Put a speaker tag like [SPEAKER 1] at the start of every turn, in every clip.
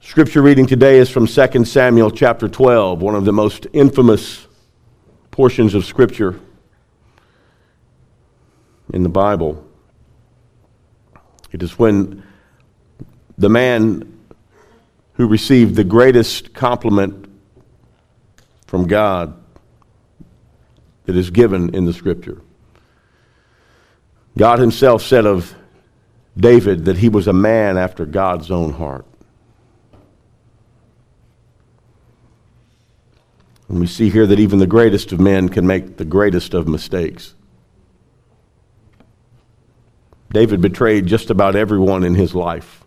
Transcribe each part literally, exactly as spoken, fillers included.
[SPEAKER 1] Scripture reading today is from Second Samuel chapter twelve, one of the most infamous portions of Scripture in the Bible. It is when the man who received the greatest compliment from God that is given in the Scripture. God himself said of David that he was a man after God's own heart. And we see here that even the greatest of men can make the greatest of mistakes. David betrayed just about everyone in his life.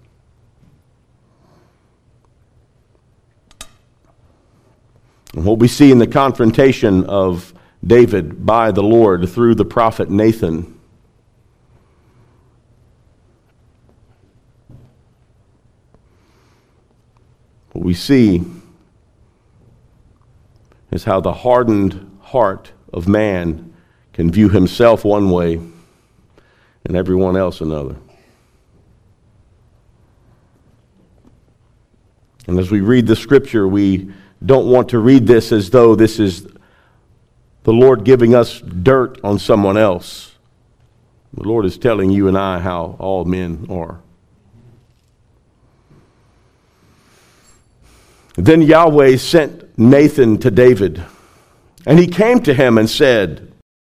[SPEAKER 1] And what we see in the confrontation of David by the Lord through the prophet Nathan what we see is how the hardened heart of man can view himself one way and everyone else another. And as we read the Scripture, we don't want to read this as though this is the Lord giving us dirt on someone else. The Lord is telling you and I how all men are. Then Yahweh sent Nathan to David, and he came to him and said,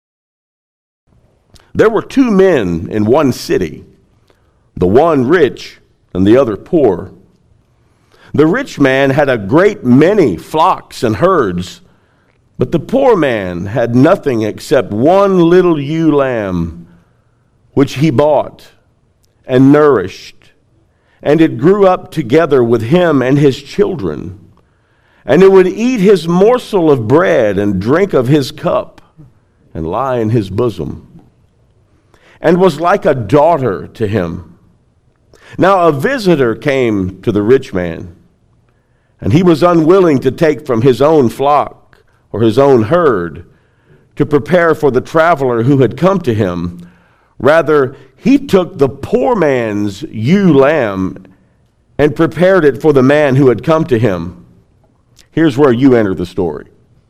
[SPEAKER 1] there were two men in one city, the one rich and the other poor. The rich man had a great many flocks and herds, but the poor man had nothing except one little ewe lamb, which he bought and nourished. And it grew up together with him and his children. And it would eat his morsel of bread and drink of his cup and lie in his bosom, and was like a daughter to him. Now a visitor came to the rich man, and he was unwilling to take from his own flock or his own herd to prepare for the traveler who had come to him. Rather, he took the poor man's ewe lamb and prepared it for the man who had come to him. Here's where you enter the story.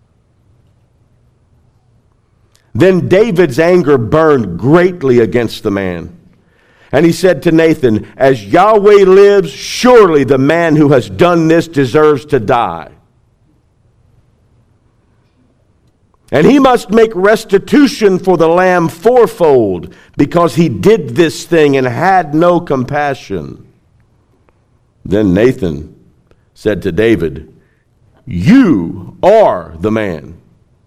[SPEAKER 1] Then David's anger burned greatly against the man. And he said to Nathan, as Yahweh lives, surely the man who has done this deserves to die. And he must make restitution for the lamb fourfold, because he did this thing and had no compassion. Then Nathan said to David, you are the man.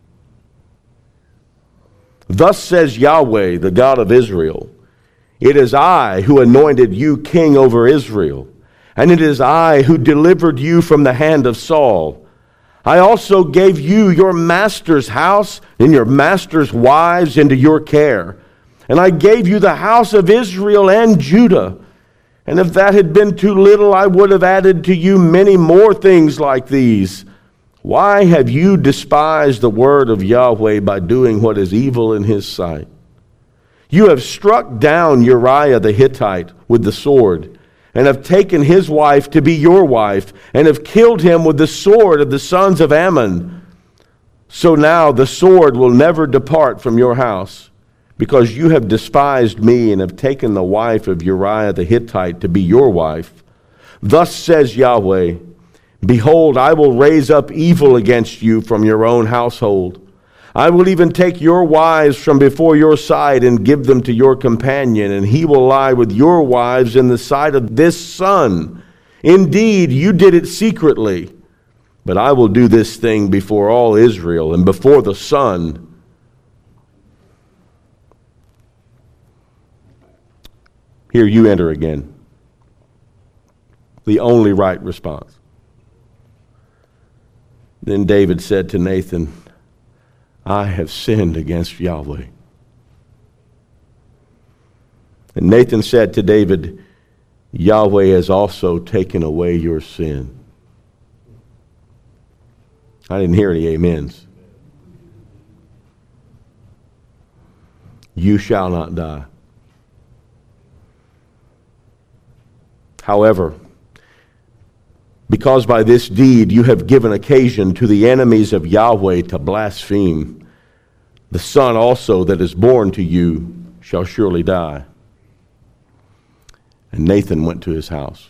[SPEAKER 1] Thus says Yahweh, the God of Israel, it is I who anointed you king over Israel, and it is I who delivered you from the hand of Saul. I also gave you your master's house and your master's wives into your care. And I gave you the house of Israel and Judah. And if that had been too little, I would have added to you many more things like these. Why have you despised the word of Yahweh by doing what is evil in his sight? You have struck down Uriah the Hittite with the sword, and have taken his wife to be your wife, and have killed him with the sword of the sons of Ammon. So now the sword will never depart from your house, because you have despised me and have taken the wife of Uriah the Hittite to be your wife. Thus says Yahweh, behold, I will raise up evil against you from your own household. I will even take your wives from before your sight and give them to your companion, and he will lie with your wives in the sight of this sun. Indeed, you did it secretly, but I will do this thing before all Israel and before the sun. Here you enter again. The only right response. Then David said to Nathan, I have sinned against Yahweh. And Nathan said to David, Yahweh has also taken away your sin. I didn't hear any amens. You shall not die. However, because by this deed you have given occasion to the enemies of Yahweh to blaspheme. The son also that is born to you shall surely die." And Nathan went to his house.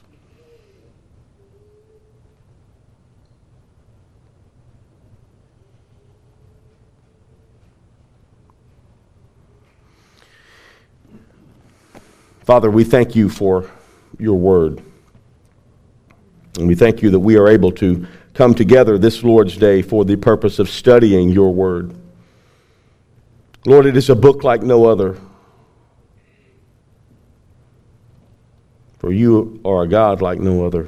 [SPEAKER 1] Father, we thank you for your word. And we thank you that we are able to come together this Lord's Day for the purpose of studying your word. Lord, it is a book like no other. For you are a God like no other.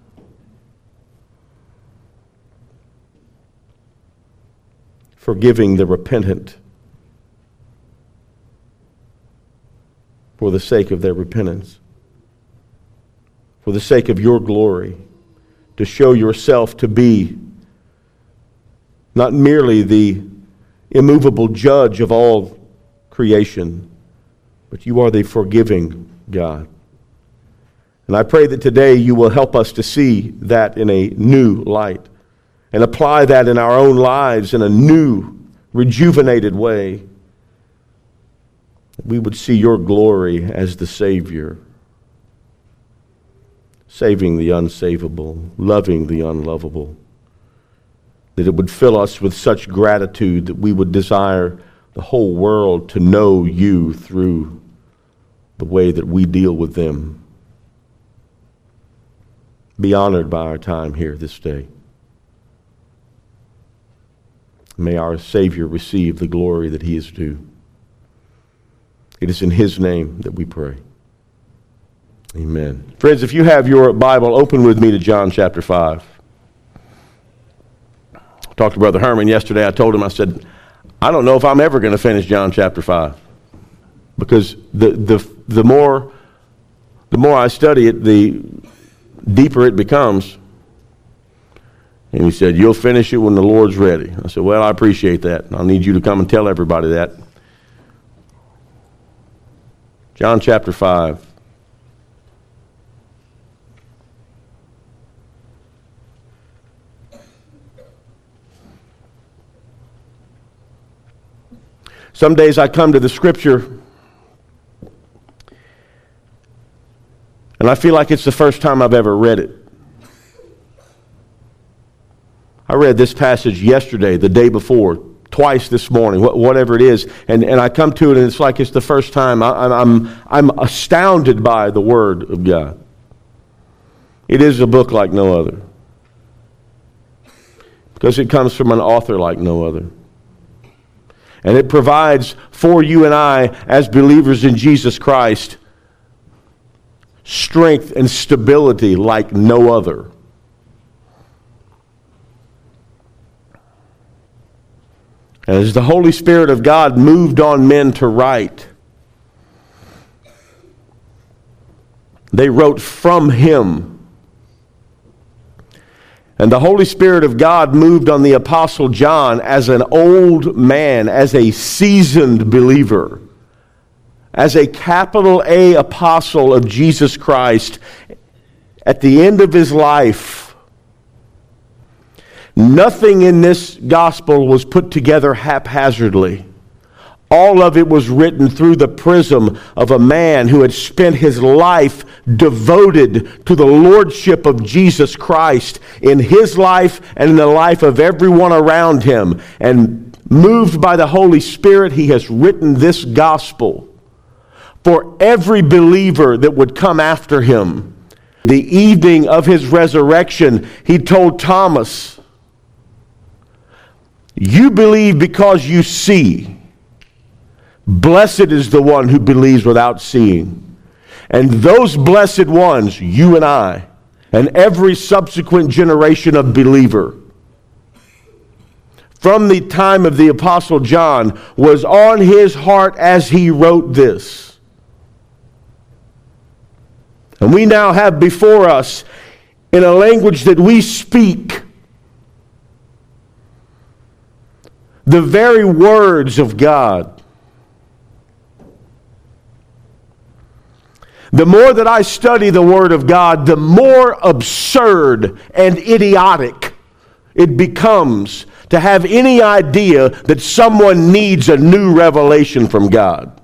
[SPEAKER 1] Forgiving the repentant for the sake of their repentance, for the sake of your glory, to show yourself to be not merely the immovable judge of all creation, but you are the forgiving God. And I pray that today you will help us to see that in a new light and apply that in our own lives in a new, rejuvenated way. We would see your glory as the Savior, saving the unsavable, loving the unlovable. That it would fill us with such gratitude that we would desire the whole world to know you through the way that we deal with them. Be honored by our time here this day. May our Savior receive the glory that he is due. It is in his name that we pray. Amen. Friends, if you have your Bible, open with me to John chapter five. I talked to Brother Herman yesterday. I told him, I said, I don't know if I'm ever going to finish John chapter five. Because the, the, the, more, the more I study it, the deeper it becomes. And he said, you'll finish it when the Lord's ready. I said, well, I appreciate that. I'll need you to come and tell everybody that. John chapter five. Some days I come to the scripture and I feel like it's the first time I've ever read it. I read this passage yesterday, the day before, twice this morning, whatever it is, and, and I come to it and it's like it's the first time. I, I'm, I'm astounded by the Word of God. It is a book like no other because it comes from an author like no other. And it provides for you and I as believers in Jesus Christ strength and stability like no other. As the Holy Spirit of God moved on men to write, they wrote from Him. And the Holy Spirit of God moved on the Apostle John as an old man, as a seasoned believer, as a capital A apostle of Jesus Christ at the end of his life. Nothing in this gospel was put together haphazardly. All of it was written through the prism of a man who had spent his life devoted to the lordship of Jesus Christ in his life and in the life of everyone around him. And moved by the Holy Spirit, he has written this gospel for every believer that would come after him. The evening of his resurrection, he told Thomas, "You believe because you see. Blessed is the one who believes without seeing." And those blessed ones, you and I, and every subsequent generation of believer, from the time of the Apostle John, was on his heart as he wrote this. And we now have before us, in a language that we speak, the very words of God. The more that I study the Word of God, the more absurd and idiotic it becomes to have any idea that someone needs a new revelation from God.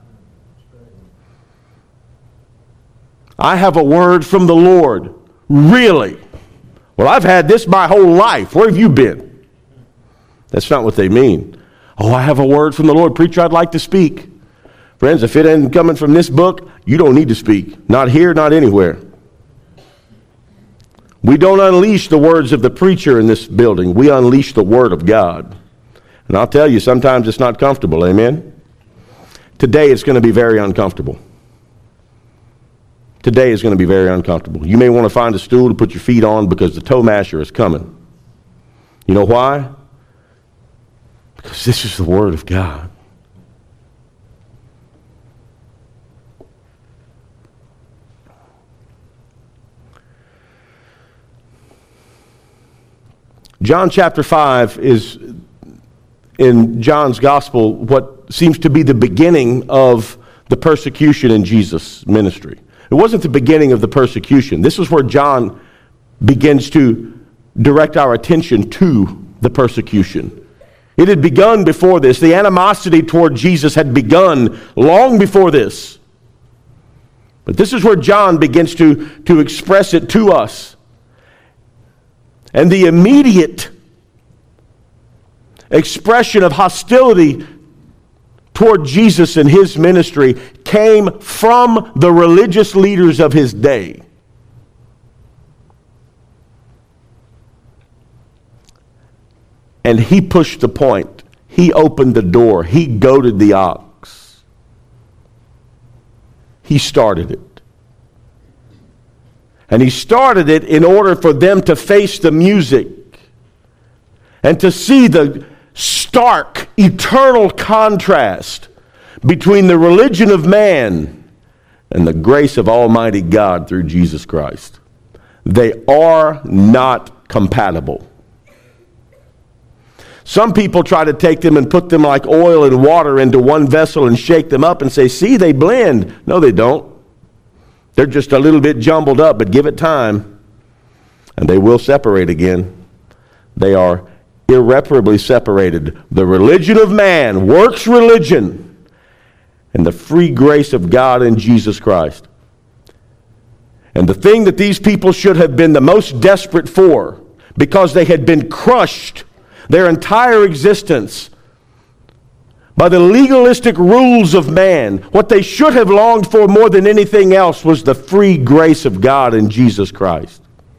[SPEAKER 1] I have a word from the Lord. Really? Well, I've had this my whole life. Where have you been? That's not what they mean. Oh, I have a word from the Lord. Preacher, I'd like to speak. Friends, if it ain't coming from this book, you don't need to speak. Not here, not anywhere. We don't unleash the words of the preacher in this building. We unleash the Word of God. And I'll tell you, sometimes it's not comfortable. Amen? Today it's going to be very uncomfortable. Today is going to be very uncomfortable. You may want to find a stool to put your feet on because the toe masher is coming. You know why? Because this is the Word of God. John chapter five is, in John's gospel, what seems to be the beginning of the persecution in Jesus' ministry. It wasn't the beginning of the persecution. This is where John begins to direct our attention to the persecution. It had begun before this. The animosity toward Jesus had begun long before this. But this is where John begins to, to express it to us. And the immediate expression of hostility toward Jesus and his ministry came from the religious leaders of his day. And he pushed the point. He opened the door. He goaded the ox. He started it. And he started it in order for them to face the music and to see the stark, eternal contrast between the religion of man and the grace of Almighty God through Jesus Christ. They are not compatible. Some people try to take them and put them like oil and water into one vessel and shake them up and say, see, they blend. No, they don't. They're just a little bit jumbled up, but give it time, and they will separate again. They are irreparably separated. The religion of man, works religion, and the free grace of God in Jesus Christ. And the thing that these people should have been the most desperate for, because they had been crushed their entire existence by the legalistic rules of man, what they should have longed for more than anything else was the free grace of God in Jesus Christ.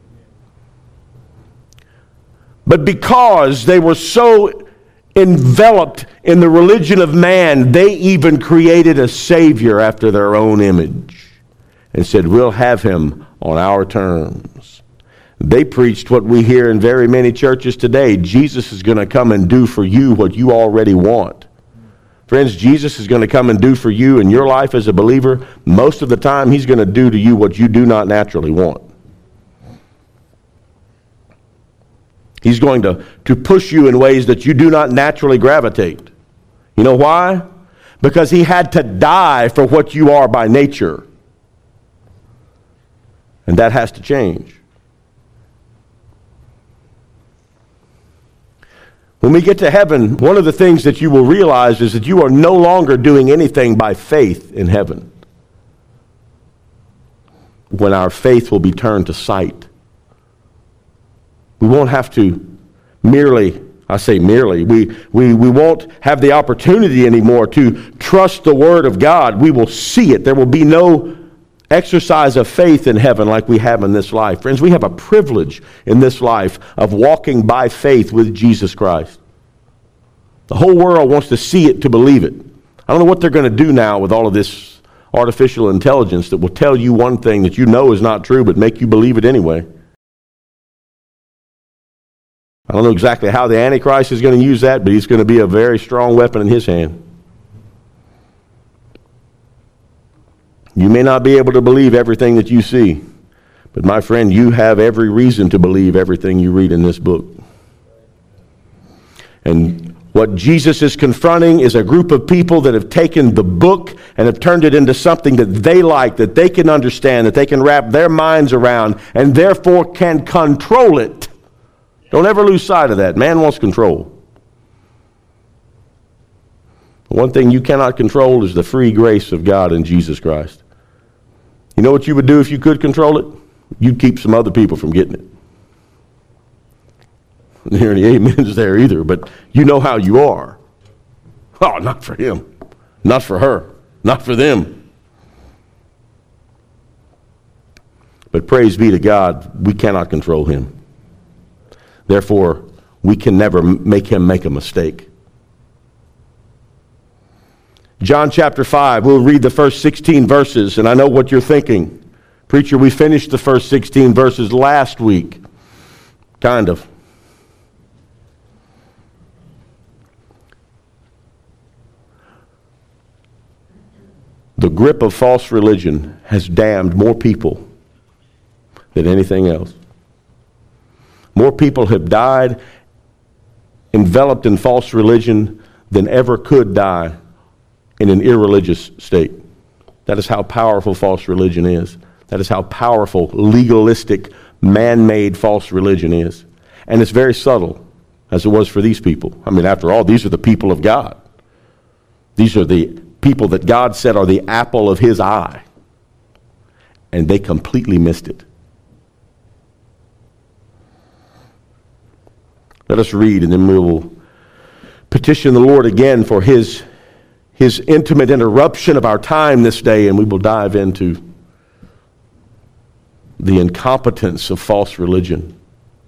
[SPEAKER 1] But because they were so enveloped in the religion of man, they even created a Savior after their own image and said, we'll have him on our terms. They preached what we hear in very many churches today. Jesus is going to come and do for you what you already want. Friends, Jesus is going to come and do for you in your life as a believer. Most of the time, he's going to do to you what you do not naturally want. He's going to, to push you in ways that you do not naturally gravitate. You know why? Because he had to die for what you are by nature. And that has to change. When we get to heaven, one of the things that you will realize is that you are no longer doing anything by faith in heaven. When our faith will be turned to sight. We won't have to merely, I say merely, we, we, we won't have the opportunity anymore to trust the Word of God. We will see it. There will be no exercise of faith in heaven like we have in this life. Friends, we have a privilege in this life of walking by faith with Jesus Christ. The whole world wants to see it to believe it. I don't know what they're going to do now with all of this artificial intelligence that will tell you one thing that you know is not true but make you believe it anyway. I don't know exactly how the Antichrist is going to use that, but he's going to be a very strong weapon in his hand. You may not be able to believe everything that you see, but my friend, you have every reason to believe everything you read in this book. And What Jesus is confronting is a group of people that have taken the book and have turned it into something that they like, that they can understand, that they can wrap their minds around, and therefore can control it. Don't ever lose sight of that. Man wants control. One thing you cannot control is the free grace of God in Jesus Christ. You know what you would do if you could control it? You'd keep some other people from getting it. I don't hear any amens there either, but you know how you are. Oh, not for him, not for her, not for them. But praise be to God, we cannot control him. Therefore, we can never make him make a mistake. John chapter five, we'll read the first sixteen verses, and I know what you're thinking. Preacher, we finished the first sixteen verses last week. Kind of. The grip of false religion has damned more people than anything else. More people have died enveloped in false religion than ever could die in an irreligious state. That is how powerful false religion is. That is how powerful, legalistic, man-made false religion is. And it's very subtle, as it was for these people. I mean, after all, these are the people of God. These are the people that God said are the apple of his eye. And they completely missed it. Let us read, and then we will petition the Lord again for his, his intimate interruption of our time this day, and we will dive into the incompetence of false religion.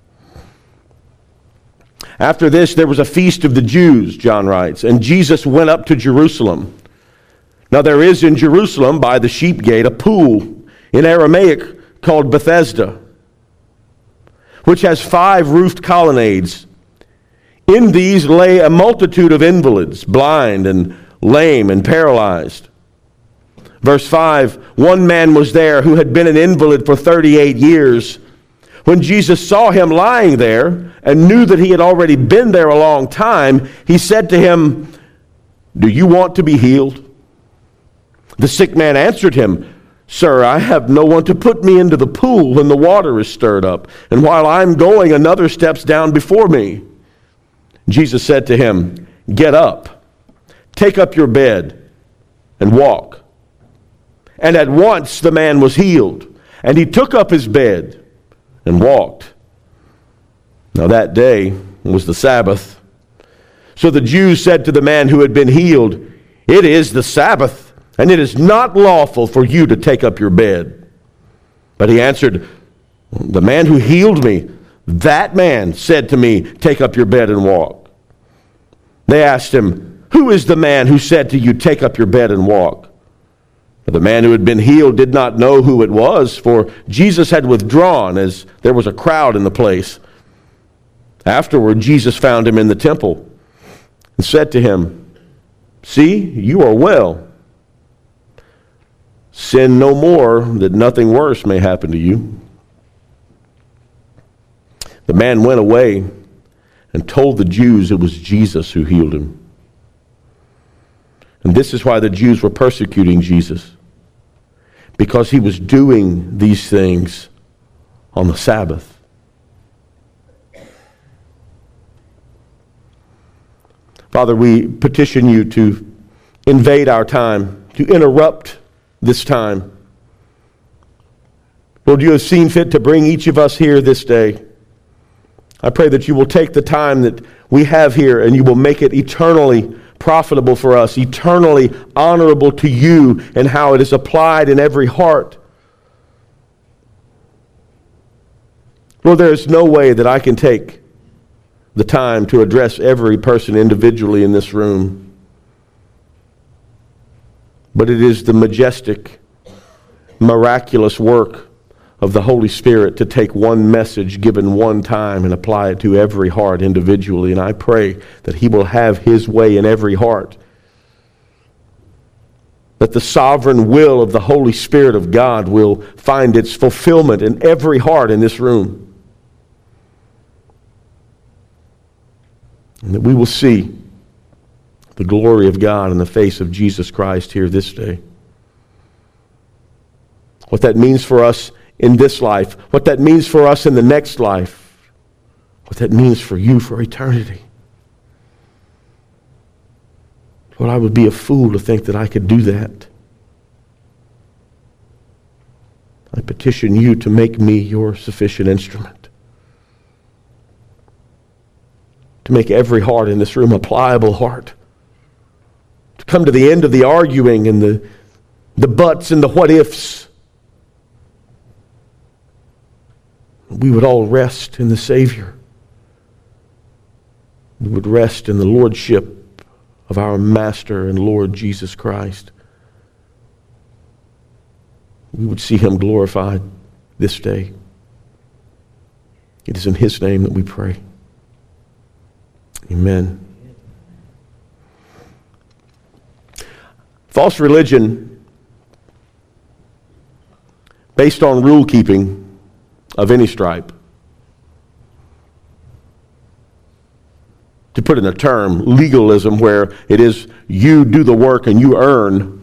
[SPEAKER 1] After this, there was a feast of the Jews, John writes, and Jesus went up to Jerusalem. Now there is in Jerusalem by the sheep gate a pool in Aramaic called Bethesda, which has five roofed colonnades. In these lay a multitude of invalids, blind and lame and paralyzed. Verse five, one man was there who had been an invalid for thirty-eight years. When Jesus saw him lying there and knew that he had already been there a long time, he said to him, "Do you want to be healed?" The sick man answered him, "Sir, I have no one to put me into the pool when the water is stirred up, and while I'm going, another steps down before me." Jesus said to him, "Get up, take up your bed, and walk." And at once the man was healed, and he took up his bed and walked. Now that day was the Sabbath. So the Jews said to the man who had been healed, "It is the Sabbath, and it is not lawful for you to take up your bed." But he answered, "The man who healed me, that man said to me, 'Take up your bed and walk.'" They asked him, "Who is the man who said to you, 'Take up your bed and walk'?" But the man who had been healed did not know who it was, for Jesus had withdrawn as there was a crowd in the place. Afterward, Jesus found him in the temple and said to him, "See, you are well. Sin no more, that nothing worse may happen to you." The man went away and told the Jews it was Jesus who healed him. And this is why the Jews were persecuting Jesus, because he was doing these things on the Sabbath. Father, we petition you to invade our time, to interrupt this time. Lord, you have seen fit to bring each of us here this day. I pray that you will take the time that we have here and you will make it eternally profitable for us, eternally honorable to you, and how it is applied in every heart. Lord, there is no way that I can take the time to address every person individually in this room. But it is the majestic, miraculous work of the Holy Spirit to take one message given one time and apply it to every heart individually. And I pray that he will have his way in every heart. That the sovereign will of the Holy Spirit of God will find its fulfillment in every heart in this room. And that we will see the glory of God in the face of Jesus Christ here this day. What that means for us in this life, what that means for us in the next life, what that means for you for eternity. Lord, I would be a fool to think that I could do that. I petition you to make me your sufficient instrument. To make every heart in this room a pliable heart. To come to the end of the arguing and the, the buts and the what ifs. We would all rest in the Savior. We would rest in the Lordship of our Master and Lord Jesus Christ. We would see him glorified this day. It is in his name that we pray. Amen. False religion based on rule keeping of any stripe. To put in a term, legalism, where it is you do the work and you earn.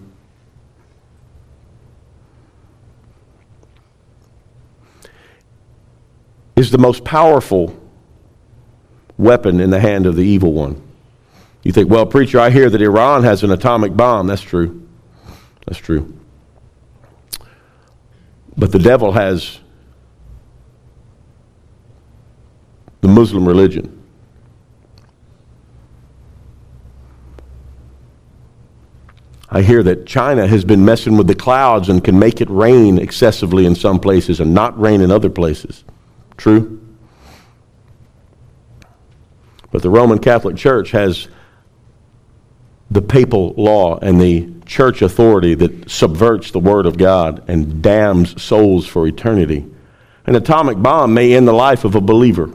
[SPEAKER 1] Is the most powerful weapon in the hand of the evil one. You think, well, preacher, I hear that Iran has an atomic bomb. That's true. That's true. But the devil has the Muslim religion. I hear that China has been messing with the clouds and can make it rain excessively in some places and not rain in other places. True? But the Roman Catholic Church has the papal law and the church authority that subverts the Word of God and damns souls for eternity. An atomic bomb may end the life of a believer.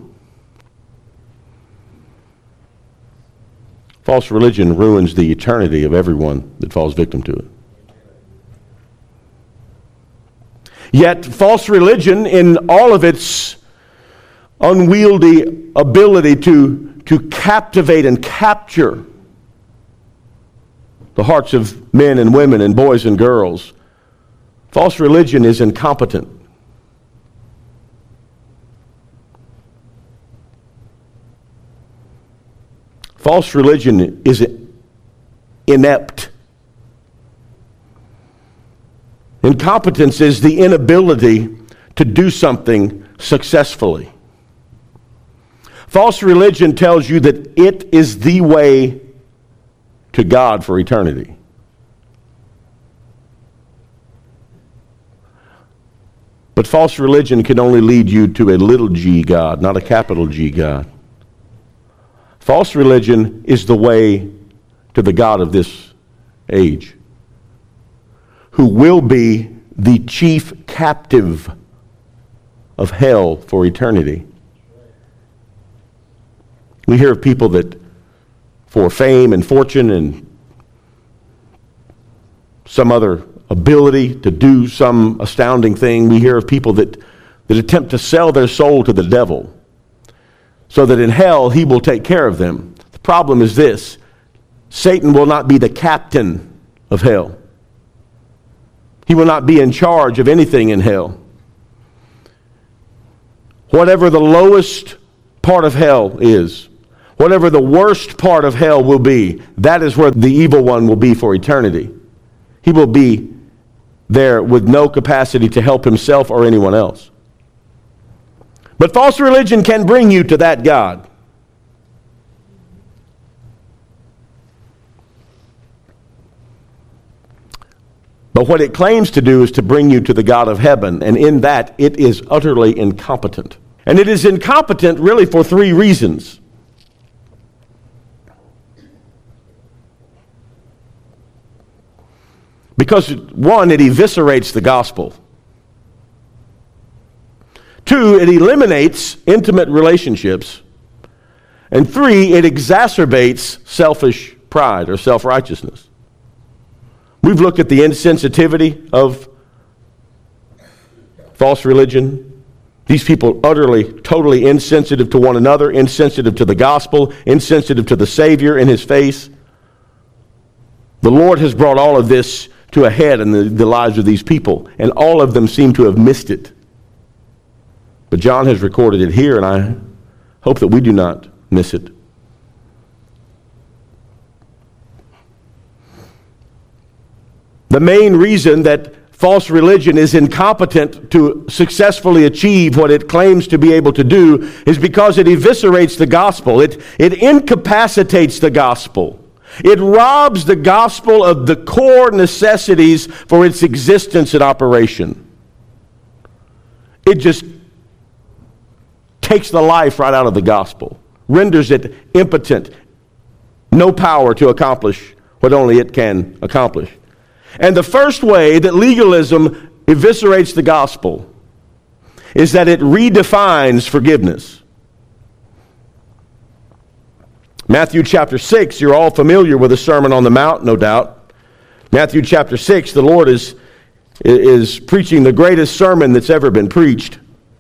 [SPEAKER 1] False religion ruins the eternity of everyone that falls victim to it. Yet false religion, in all of its unwieldy ability to, to captivate and capture the hearts of men and women and boys and girls, false religion is incompetent. False religion is inept. Incompetence is the inability to do something successfully. False religion tells you that it is the way to God for eternity. But false religion can only lead you to a little g God, not a capital G God. False religion is the way to the God of this age, who will be the chief captive of hell for eternity. We hear of people that, for fame and fortune and some other ability to do some astounding thing, we hear of people that, that attempt to sell their soul to the devil, so that in hell he will take care of them. The problem is this: Satan will not be the captain of hell. He will not be in charge of anything in hell. Whatever the lowest part of hell is, whatever the worst part of hell will be, that is where the evil one will be for eternity. He will be there with no capacity to help himself or anyone else. But false religion can bring you to that God. But what it claims to do is to bring you to the God of heaven, and in that it is utterly incompetent. And it is incompetent really for three reasons. Because, one, it eviscerates the gospel. Two, it eliminates intimate relationships. And three, it exacerbates selfish pride or self-righteousness. We've looked at the insensitivity of false religion. These people utterly, totally insensitive to one another, insensitive to the gospel, insensitive to the Savior in his face. The Lord has brought all of this to a head in the, the lives of these people, and all of them seem to have missed it. But John has recorded it here, and I hope that we do not miss it. The main reason that false religion is incompetent to successfully achieve what it claims to be able to do is because it eviscerates the gospel. It, it incapacitates the gospel. It robs the gospel of the core necessities for its existence and operation. It just takes the life right out of the gospel, renders it impotent, no power to accomplish what only it can accomplish. And the first way that legalism eviscerates the gospel is that it redefines forgiveness. Matthew chapter six, you're all familiar with the Sermon on the Mount, no doubt. Matthew chapter six, the Lord is, is preaching the greatest sermon that's ever been preached.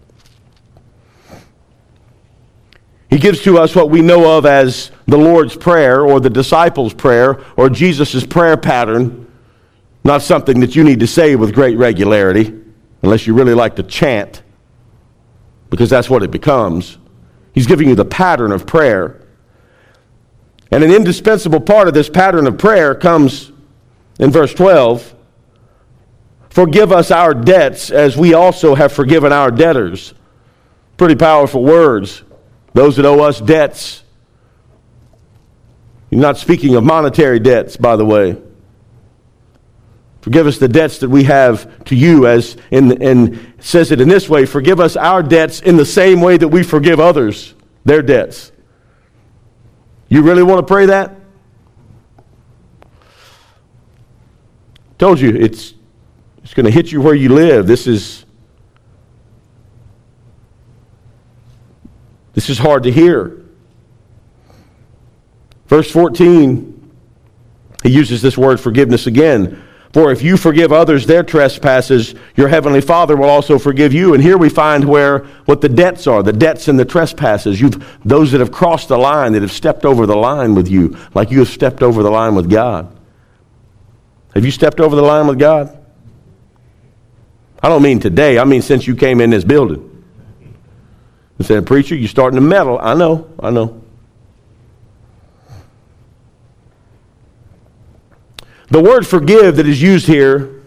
[SPEAKER 1] He gives to us what we know of as the Lord's Prayer or the disciples' prayer or Jesus' prayer pattern. Not something that you need to say with great regularity, unless you really like to chant, because that's what it becomes. He's giving you the pattern of prayer. And an indispensable part of this pattern of prayer comes in verse twelve. Forgive us our debts as we also have forgiven our debtors. Pretty powerful words. Those that owe us debts. You're not speaking of monetary debts, by the way. Forgive us the debts that we have to you, as in, and says it in this way, forgive us our debts in the same way that we forgive others their debts. You really want to pray that? Told you, it's, it's going to hit you where you live. This is, this is hard to hear. Verse fourteen, he uses this word forgiveness again. For if you forgive others their trespasses, your heavenly Father will also forgive you. And here we find where what the debts are, the debts and the trespasses. You've those that have crossed the line, that have stepped over the line with you, like you have stepped over the line with God. Have you stepped over the line with God? I don't mean today. I mean since you came in this building. You said, preacher, you're starting to meddle. I know, I know. The word forgive that is used here,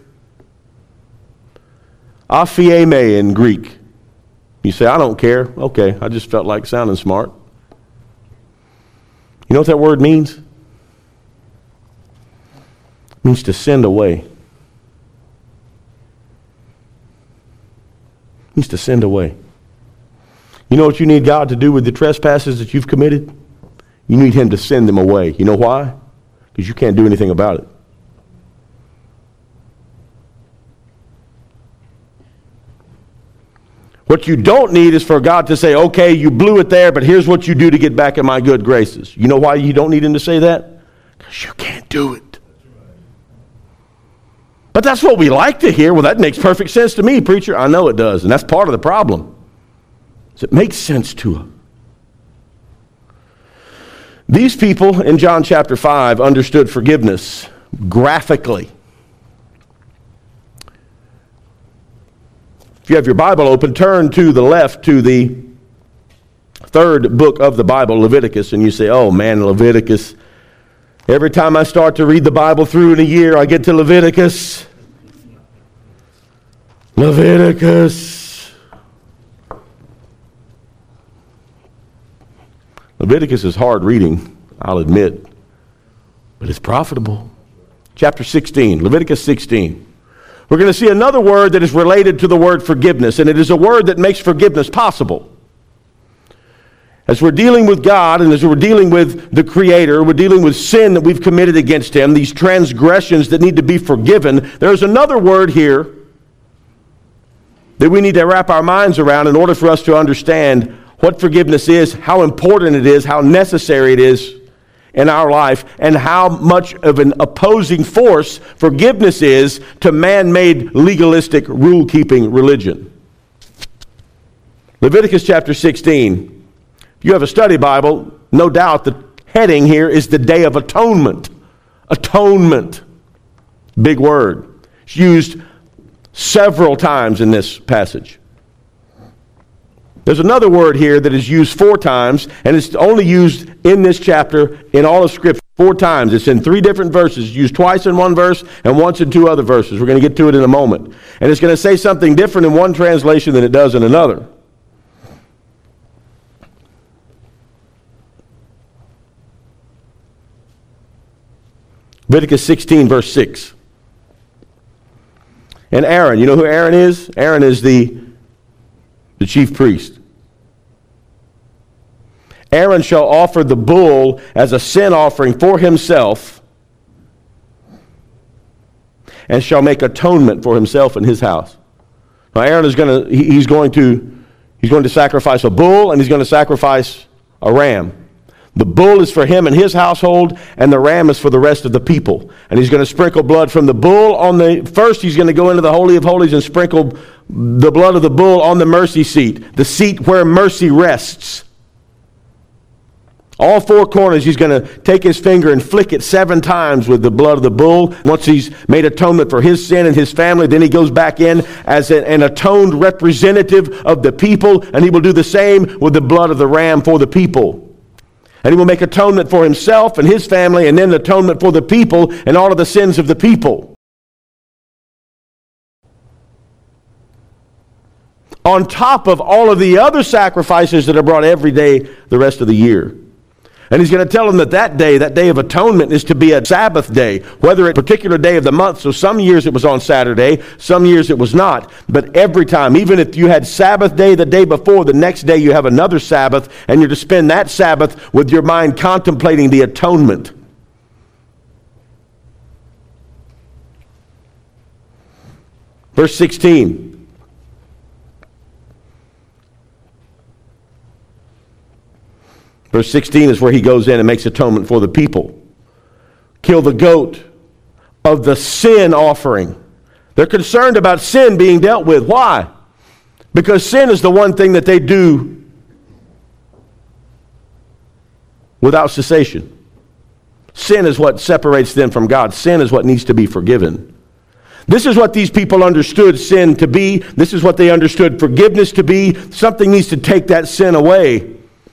[SPEAKER 1] aphieme in Greek. You say, I don't care. Okay, I just felt like sounding smart. You know what that word means? It means to send away. It means to send away. You know what you need God to do with the trespasses that you've committed? You need Him to send them away. You know why? Because you can't do anything about it. What you don't need is for God to say, okay, you blew it there, but here's what you do to get back in my good graces. You know why you don't need Him to say that? Because you can't do it. But that's what we like to hear. Well, that makes perfect sense to me, preacher. I know it does, and that's part of the problem. It makes sense to them. These people in John chapter five understood forgiveness graphically. If you have your Bible open, turn to the left to the third book of the Bible, Leviticus, and you say, oh man, Leviticus. Every time I start to read the Bible through in a year, I get to Leviticus. Leviticus. Leviticus is hard reading, I'll admit, but it's profitable. Chapter sixteen, Leviticus sixteen. We're going to see another word that is related to the word forgiveness, and it is a word that makes forgiveness possible. As we're dealing with God and as we're dealing with the Creator, we're dealing with sin that we've committed against Him, these transgressions that need to be forgiven, there's another word here that we need to wrap our minds around in order for us to understand what forgiveness is, how important it is, how necessary it is in our life, and how much of an opposing force forgiveness is to man-made legalistic rule-keeping religion. Leviticus chapter sixteen. If you have a study Bible, no doubt the heading here is the Day of Atonement. atonement. Big word. It's used several times in this passage. There's another word here that is used four times, and it's only used in this chapter in all of Scripture four times. It's in three different verses, used twice in one verse and once in two other verses. We're going to get to it in a moment. And it's going to say something different in one translation than it does in another. Leviticus sixteen, verse six. And Aaron, you know who Aaron is? Aaron is the, the chief priest. Aaron shall offer the bull as a sin offering for himself and shall make atonement for himself and his house. Now Aaron is going to, he's going to, he's going to sacrifice a bull and he's going to sacrifice a ram. The bull is for him and his household, and the ram is for the rest of the people. And he's going to sprinkle blood from the bull on the, first he's going to go into the Holy of Holies and sprinkle the blood of the bull on the mercy seat, the seat where mercy rests. All four corners, he's going to take his finger and flick it seven times with the blood of the bull. Once he's made atonement for his sin and his family, then he goes back in as an, an atoned representative of the people, and he will do the same with the blood of the ram for the people. And he will make atonement for himself and his family, and then atonement for the people and all of the sins of the people. On top of all of the other sacrifices that are brought every day the rest of the year. And he's going to tell them that that day, that day of atonement, is to be a Sabbath day, whether it's a particular day of the month. So some years it was on Saturday, some years it was not. But every time, even if you had Sabbath day the day before, the next day you have another Sabbath, and you're to spend that Sabbath with your mind contemplating the atonement. Verse sixteen. Verse sixteen is where he goes in and makes atonement for the people. Kill the goat of the sin offering. They're concerned about sin being dealt with. Why? Because sin is the one thing that they do without cessation. Sin is what separates them from God. Sin is what needs to be forgiven. This is what these people understood sin to be. This is what they understood forgiveness to be. Something needs to take that sin away.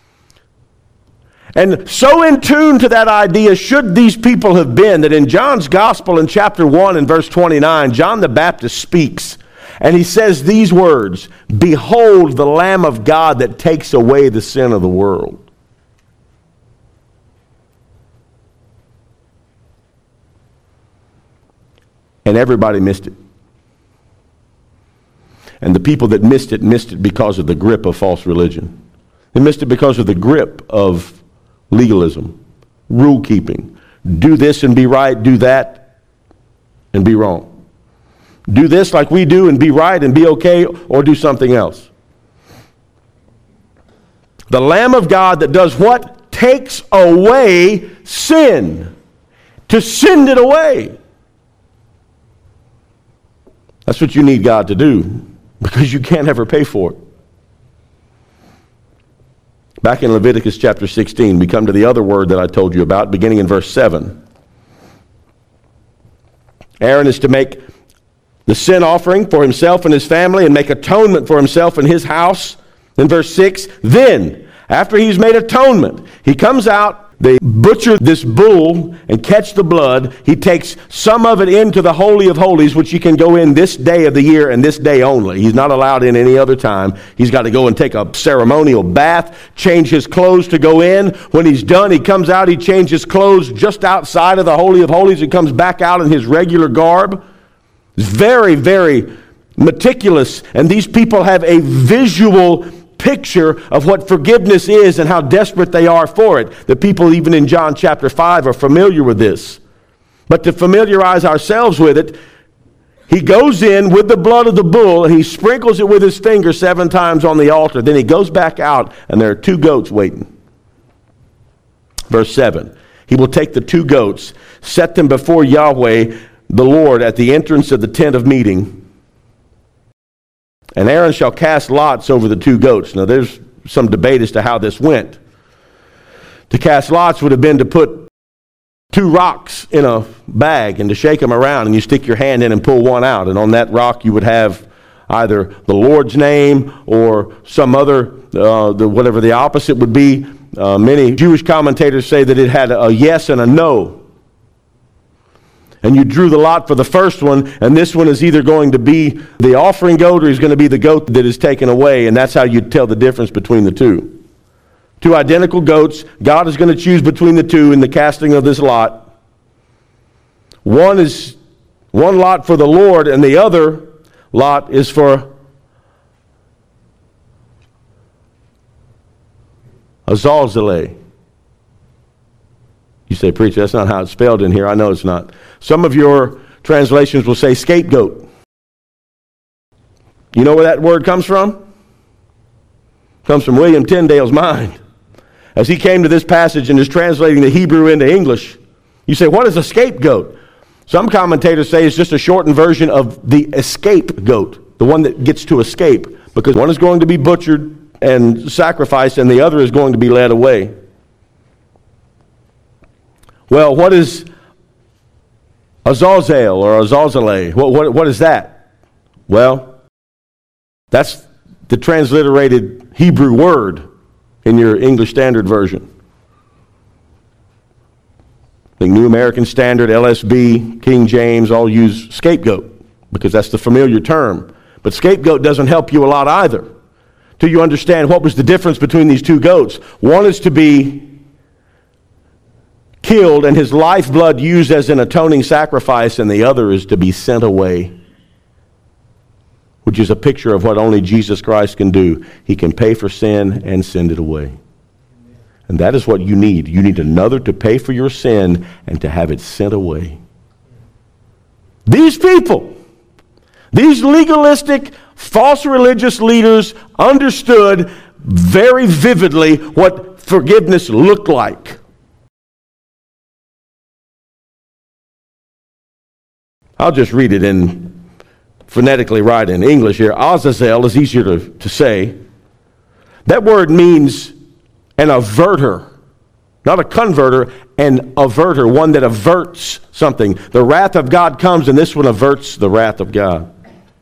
[SPEAKER 1] And so in tune to that idea should these people have been that in John's Gospel in chapter one and verse twenty-nine, John the Baptist speaks and he says these words, "Behold the Lamb of God that takes away the sin of the world." And everybody missed it. And the people that missed it, missed it because of the grip of false religion. They missed it because of the grip of legalism, rule keeping. Do this and be right, do that and be wrong. Do this like we do and be right and be okay, or do something else. The Lamb of God that does what? Takes away sin. To send it away. That's what you need God to do, because you can't ever pay for it. Back in Leviticus chapter sixteen, we come to the other word that I told you about, beginning in verse seven. Aaron is to make the sin offering for himself and his family and make atonement for himself and his house. In verse six, then, after he's made atonement, he comes out, they butcher this bull and catch the blood. He takes some of it into the Holy of Holies, which you can go in this day of the year and this day only. He's not allowed in any other time. He's got to go and take a ceremonial bath, change his clothes to go in. When he's done, he comes out, he changes clothes just outside of the Holy of Holies and comes back out in his regular garb. It's very, very meticulous. And these people have a visual picture of what forgiveness is and how desperate they are for it. The people even in John chapter five are familiar with this. But to familiarize ourselves with it, he goes in with the blood of the bull and he sprinkles it with his finger seven times on the altar. Then he goes back out and there are two goats waiting. Verse seven, he will take the two goats, set them before Yahweh, the Lord, at the entrance of the tent of meeting. And Aaron shall cast lots over the two goats. Now there's some debate as to how this went. To cast lots would have been to put two rocks in a bag and to shake them around, and you stick your hand in and pull one out, and on that rock you would have either the Lord's name or some other, uh, the, whatever the opposite would be. Uh, many Jewish commentators say that it had a yes and a no. And you drew the lot for the first one, and this one is either going to be the offering goat or is going to be the goat that is taken away, and that's how you tell the difference between the two. Two identical goats. God is going to choose between the two in the casting of this lot. One is one lot for the Lord, and the other lot is for Azazelai. You say, preacher, that's not how it's spelled in here. I know it's not. Some of your translations will say scapegoat. You know where that word comes from? It comes from William Tyndale's mind. As he came to this passage and is translating the Hebrew into English, you say, what is a scapegoat? Some commentators say it's just a shortened version of the escape goat, the one that gets to escape, because one is going to be butchered and sacrificed and the other is going to be led away. Well, what is Azazel or Azazelai? What, what, what is that? Well, that's the transliterated Hebrew word in your English Standard Version. The New American Standard, L S B, King James all use scapegoat because that's the familiar term. But scapegoat doesn't help you a lot either till you understand what was the difference between these two goats. One is to be killed and his lifeblood used as an atoning sacrifice, and the other is to be sent away, which is a picture of what only Jesus Christ can do. He can pay for sin and send it away. And that is what you need. You need another to pay for your sin and to have it sent away. These people, these legalistic, false religious leaders understood very vividly what forgiveness looked like. I'll just read it in phonetically right in English here. Azazel is easier to, to say. That word means an averter, not a converter, an averter, one that averts something. The wrath of God comes, and this one averts the wrath of God.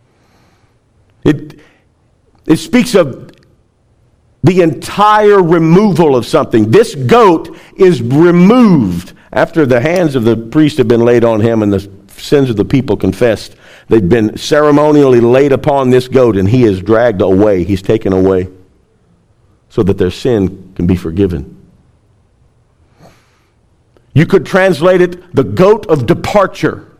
[SPEAKER 1] It, it speaks of the entire removal of something. This goat is removed after the hands of the priest have been laid on him and the sins of the people confessed. They've been ceremonially laid upon this goat, and he is dragged away. He's taken away so that their sin can be forgiven. You could translate it the goat of departure.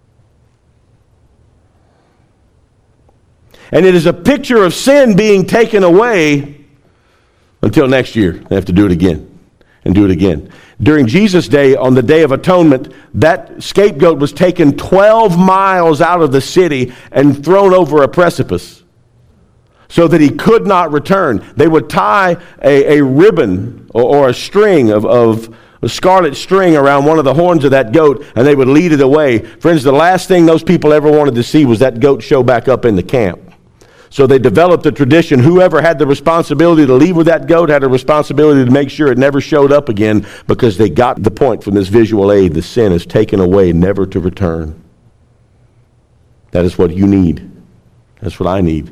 [SPEAKER 1] And it is a picture of sin being taken away until next year. They have to do it again and do it again. During Jesus' day, on the Day of Atonement, that scapegoat was taken twelve miles out of the city and thrown over a precipice so that he could not return. They would tie a, a ribbon or, or a string of, of a scarlet string around one of the horns of that goat, and they would lead it away. Friends, the last thing those people ever wanted to see was that goat show back up in the camp. So they developed a tradition. Whoever had the responsibility to leave with that goat had a responsibility to make sure it never showed up again, because they got the point from this visual aid. The sin is taken away, never to return. That is what you need. That's what I need.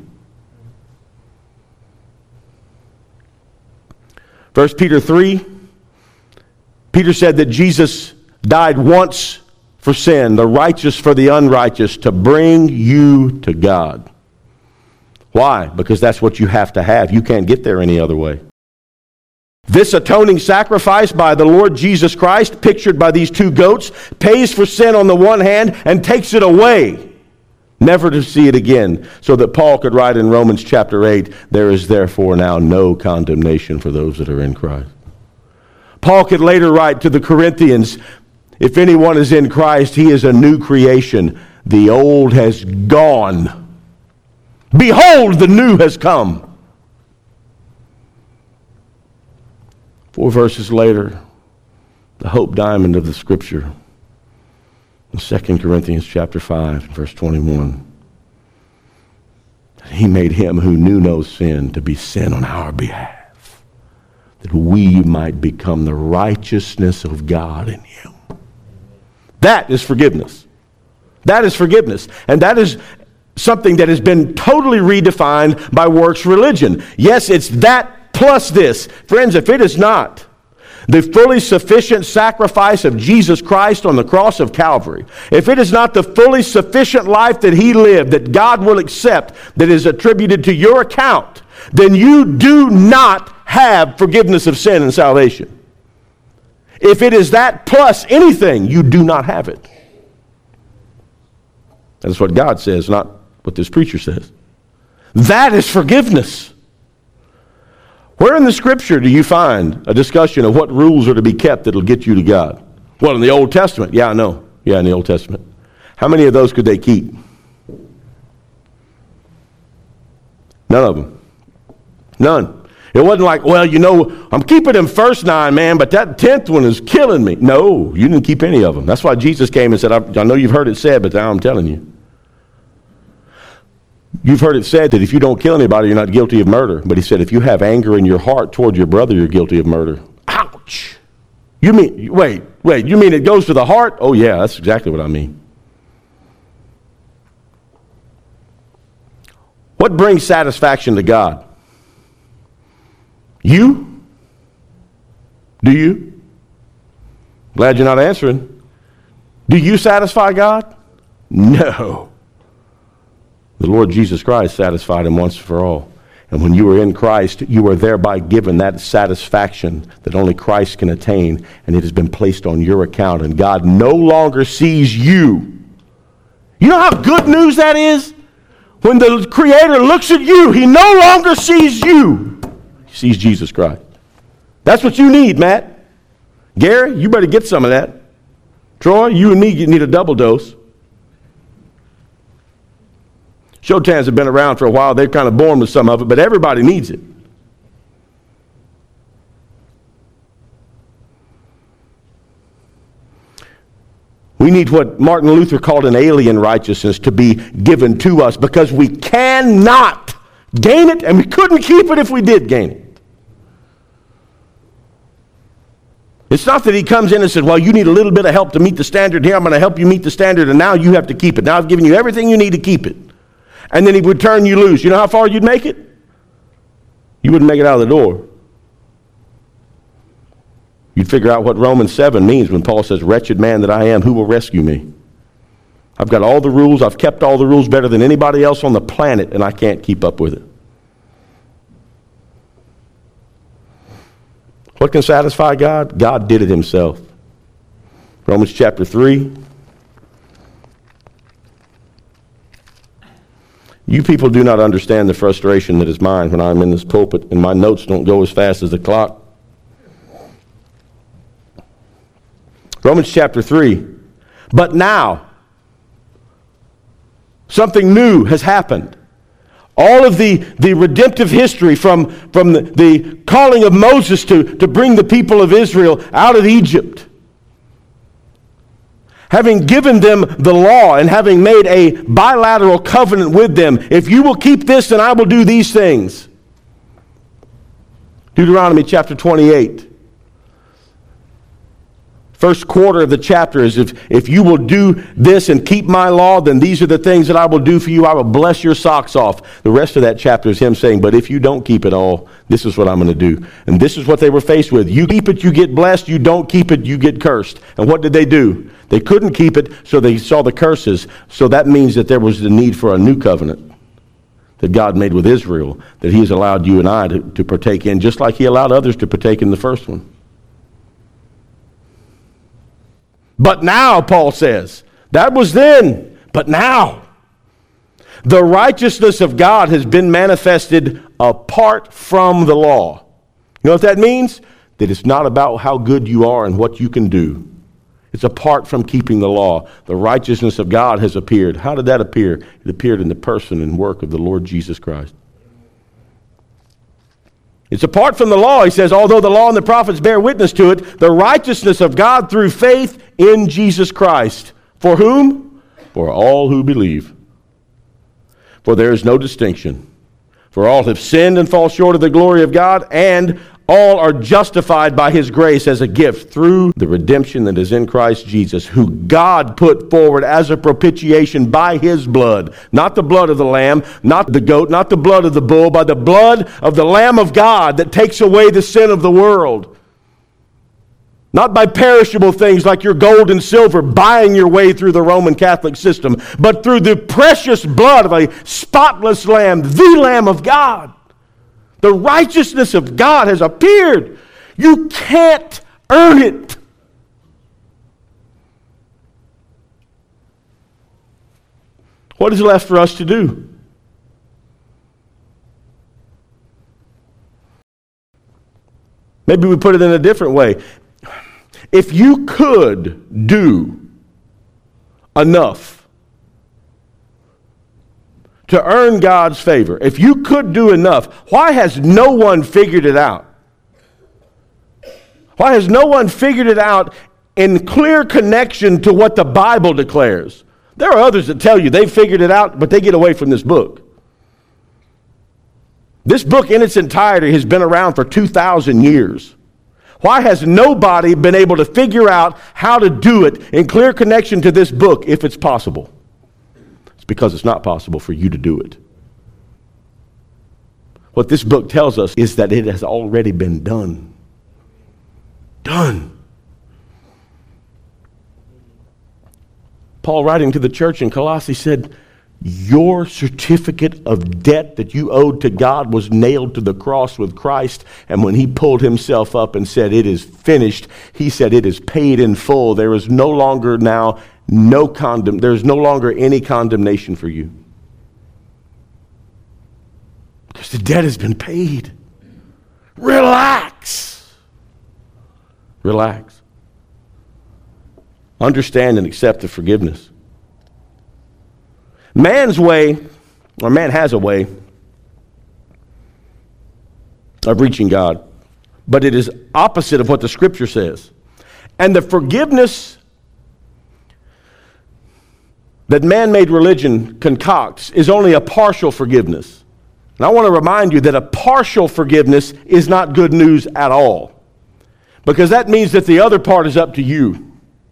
[SPEAKER 1] First Peter three, Peter said that Jesus died once for sin, the righteous for the unrighteous, to bring you to God. Why? Because that's what you have to have. You can't get there any other way. This atoning sacrifice by the Lord Jesus Christ, pictured by these two goats, pays for sin on the one hand and takes it away, never to see it again, so that Paul could write in Romans chapter eight, there is therefore now no condemnation for those that are in Christ. Paul could later write to the Corinthians, if anyone is in Christ, he is a new creation. The old has gone. Behold, the new has come. Four verses later, the hope diamond of the Scripture, in Second Corinthians chapter five, verse twenty-one. He made him who knew no sin to be sin on our behalf, that we might become the righteousness of God in him. That is forgiveness. That is forgiveness. And that is something that has been totally redefined by works religion. Yes, it's that plus this. Friends, if it is not the fully sufficient sacrifice of Jesus Christ on the cross of Calvary, if it is not the fully sufficient life that he lived, that God will accept, that is attributed to your account, then you do not have forgiveness of sin and salvation. If it is that plus anything, you do not have it. That's what God says, not what this preacher says. That is forgiveness. Where in the Scripture do you find a discussion of what rules are to be kept that will get you to God? Well, in the Old Testament. Yeah, I know. Yeah, in the Old Testament. How many of those could they keep? None of them. None. It wasn't like, well, you know, I'm keeping them first nine, man, but that tenth one is killing me. No, you didn't keep any of them. That's why Jesus came and said, I, I know you've heard it said, but now I'm telling you. You've heard it said that if you don't kill anybody, you're not guilty of murder. But he said, if you have anger in your heart toward your brother, you're guilty of murder. Ouch. You mean, wait, wait, you mean it goes to the heart? Oh, yeah, that's exactly what I mean. What brings satisfaction to God? You? Do you? Glad you're not answering. Do you satisfy God? No. The Lord Jesus Christ satisfied him once for all. And when you are in Christ, you are thereby given that satisfaction that only Christ can attain, and it has been placed on your account, and God no longer sees you. You know how good news that is? When the Creator looks at you, he no longer sees you. He sees Jesus Christ. That's what you need, Matt. Gary, you better get some of that. Troy, you and me need a double dose. Showtimes have been around for a while. They're kind of born with some of it, but everybody needs it. We need what Martin Luther called an alien righteousness to be given to us because we cannot gain it, and we couldn't keep it if we did gain it. It's not that he comes in and says, well, you need a little bit of help to meet the standard here. I'm going to help you meet the standard, and now you have to keep it. Now I've given you everything you need to keep it. And then he would turn you loose. You know how far you'd make it? You wouldn't make it out of the door. You'd figure out what Romans seven means when Paul says, wretched man that I am, who will rescue me? I've got all the rules. I've kept all the rules better than anybody else on the planet, and I can't keep up with it. What can satisfy God? God did it himself. Romans chapter three. You people do not understand the frustration that is mine when I'm in this pulpit and my notes don't go as fast as the clock. Romans chapter three. But now, something new has happened. All of the, the redemptive history from, from the, the calling of Moses to, to bring the people of Israel out of Egypt. Having given them the law and having made a bilateral covenant with them, if you will keep this, then I will do these things. Deuteronomy chapter twenty-eight. First quarter of the chapter is if, if you will do this and keep my law, then these are the things that I will do for you. I will bless your socks off. The rest of that chapter is him saying, but if you don't keep it all, this is what I'm going to do. And this is what they were faced with. You keep it, you get blessed. You don't keep it, you get cursed. And what did they do? They couldn't keep it, so they saw the curses. So that means that there was the need for a new covenant that God made with Israel, that he has allowed you and I to, to partake in, just like he allowed others to partake in the first one. But now, Paul says, that was then, but now, the righteousness of God has been manifested apart from the law. You know what that means? That it's not about how good you are and what you can do. It's apart from keeping the law. The righteousness of God has appeared. How did that appear? It appeared in the person and work of the Lord Jesus Christ. It's apart from the law. He says, although the law and the prophets bear witness to it, the righteousness of God through faith in Jesus Christ. For whom? For all who believe. For there is no distinction. For all have sinned and fall short of the glory of God, and All are justified by his grace as a gift through the redemption that is in Christ Jesus, who God put forward as a propitiation by his blood. Not the blood of the lamb, not the goat, not the blood of the bull, by the blood of the Lamb of God that takes away the sin of the world. Not by perishable things like your gold and silver buying your way through the Roman Catholic system, but through the precious blood of a spotless lamb, the Lamb of God. The righteousness of God has appeared. You can't earn it. What is left for us to do? Maybe we put it in a different way. If you could do enough to earn God's favor, if you could do enough, why has no one figured it out? Why has no one figured it out in clear connection to what the Bible declares? There are others that tell you they've figured it out, but they get away from this book. This book in its entirety has been around for two thousand years. Why has nobody been able to figure out how to do it in clear connection to this book if it's possible? It's because it's not possible for you to do it. What this book tells us is that it has already been done. Done. Paul, writing to the church in Colossae, said, your certificate of debt that you owed to God was nailed to the cross with Christ. And when he pulled himself up and said, it is finished, he said, it is paid in full. There is no longer now no condemn. There is no longer any condemnation for you. Because the debt has been paid. Relax. Relax. Understand and accept the forgiveness. Man's way, or man has a way of reaching God, but it is opposite of what the Scripture says. And the forgiveness that man-made religion concocts is only a partial forgiveness. And I want to remind you that a partial forgiveness is not good news at all, because that means that the other part is up to you.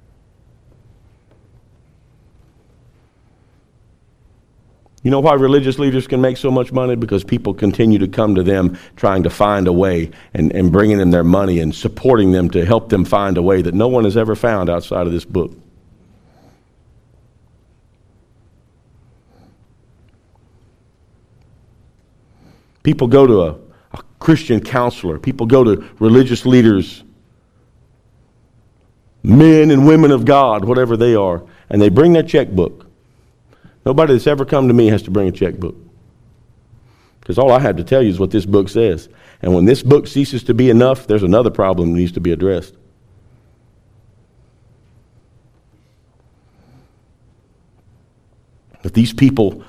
[SPEAKER 1] You know why religious leaders can make so much money? Because people continue to come to them trying to find a way and, and bringing them their money and supporting them to help them find a way that no one has ever found outside of this book. People go to a, a Christian counselor. People go to religious leaders, men and women of God, whatever they are, and they bring their checkbook. Nobody that's ever come to me has to bring a checkbook. Because all I have to tell you is what this book says. And when this book ceases to be enough, there's another problem that needs to be addressed. That these people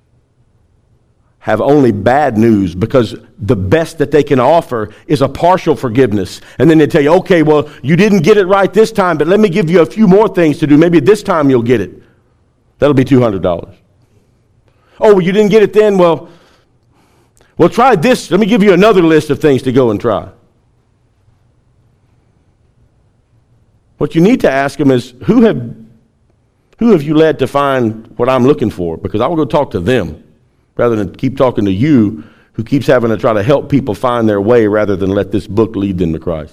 [SPEAKER 1] have only bad news because the best that they can offer is a partial forgiveness. And then they tell you, okay, well, you didn't get it right this time, but let me give you a few more things to do. Maybe this time you'll get it. That'll be two hundred dollars. Oh, well, you didn't get it then? Well, well, try this. Let me give you another list of things to go and try. What you need to ask them is, who have, who have you led to find what I'm looking for? Because I will go talk to them rather than keep talking to you who keeps having to try to help people find their way rather than let this book lead them to Christ.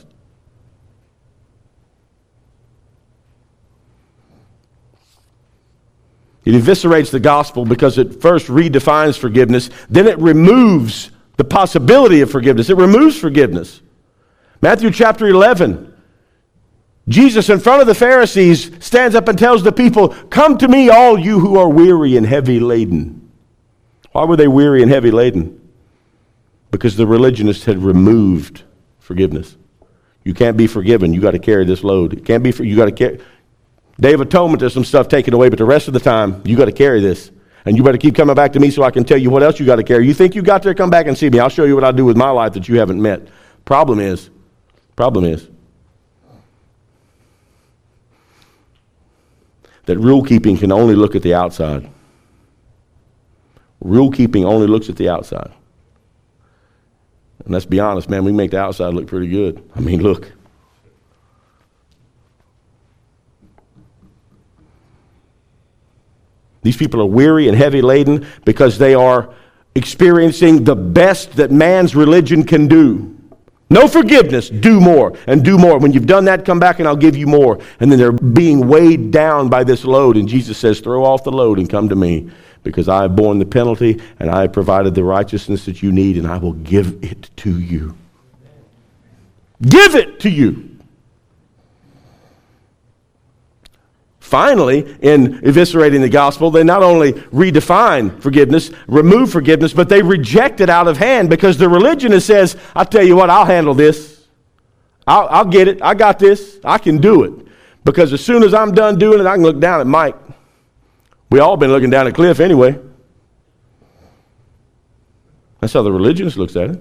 [SPEAKER 1] It eviscerates the gospel because it first redefines forgiveness, then it removes the possibility of forgiveness. It removes forgiveness. Matthew chapter eleven, Jesus in front of the Pharisees stands up and tells the people, come to me all you who are weary and heavy laden. Why were they weary and heavy laden? Because the religionists had removed forgiveness. You can't be forgiven. You got to carry this load. It can't be for, you got to carry. Day of Atonement, there's some stuff taken away, but the rest of the time, you got to carry this. And you better keep coming back to me so I can tell you what else you got to carry. You think you got there, come back and see me. I'll show you what I do with my life that you haven't met. Problem is, problem is, that rule keeping can only look at the outside. Rule keeping only looks at the outside. And let's be honest, man, we make the outside look pretty good. I mean, look. These people are weary and heavy laden because they are experiencing the best that man's religion can do. No forgiveness, do more and do more. When you've done that, come back and I'll give you more. And then they're being weighed down by this load. And Jesus says, throw off the load and come to me, because I have borne the penalty and I have provided the righteousness that you need, and I will give it to you. Give it to you. Finally, in eviscerating the gospel, they not only redefine forgiveness, remove forgiveness, but they reject it out of hand, because the religion says, I'll tell you what, I'll handle this. I'll, I'll get it. I got this. I can do it. Because as soon as I'm done doing it, I can look down at Mike. We all been looking down at Cliff anyway. That's how the religionist looks at it.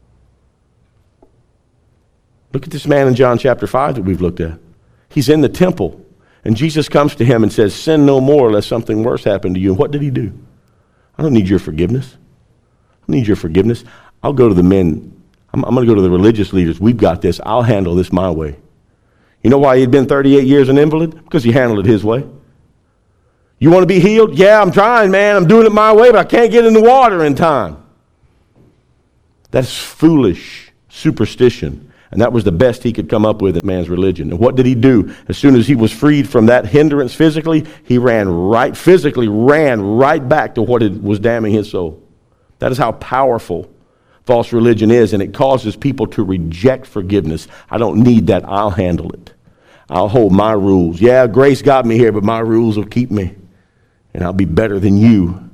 [SPEAKER 1] Look at this man in John chapter five that we've looked at. He's in the temple. And Jesus comes to him and says, sin no more lest something worse happen to you. And what did he do? I don't need your forgiveness. I don't need your forgiveness. I'll go to the men. I'm, I'm going to go to the religious leaders. We've got this. I'll handle this my way. You know why he'd been thirty-eight years an invalid? Because he handled it his way. You want to be healed? Yeah, I'm trying, man. I'm doing it my way, but I can't get in the water in time. That's foolish superstition. And that was the best he could come up with in man's religion. And what did he do? As soon as he was freed from that hindrance physically, he ran right, physically ran right back to what it was damning his soul. That is how powerful false religion is, and it causes people to reject forgiveness. I don't need that. I'll handle it. I'll hold my rules. Yeah, grace got me here, but my rules will keep me. And I'll be better than you.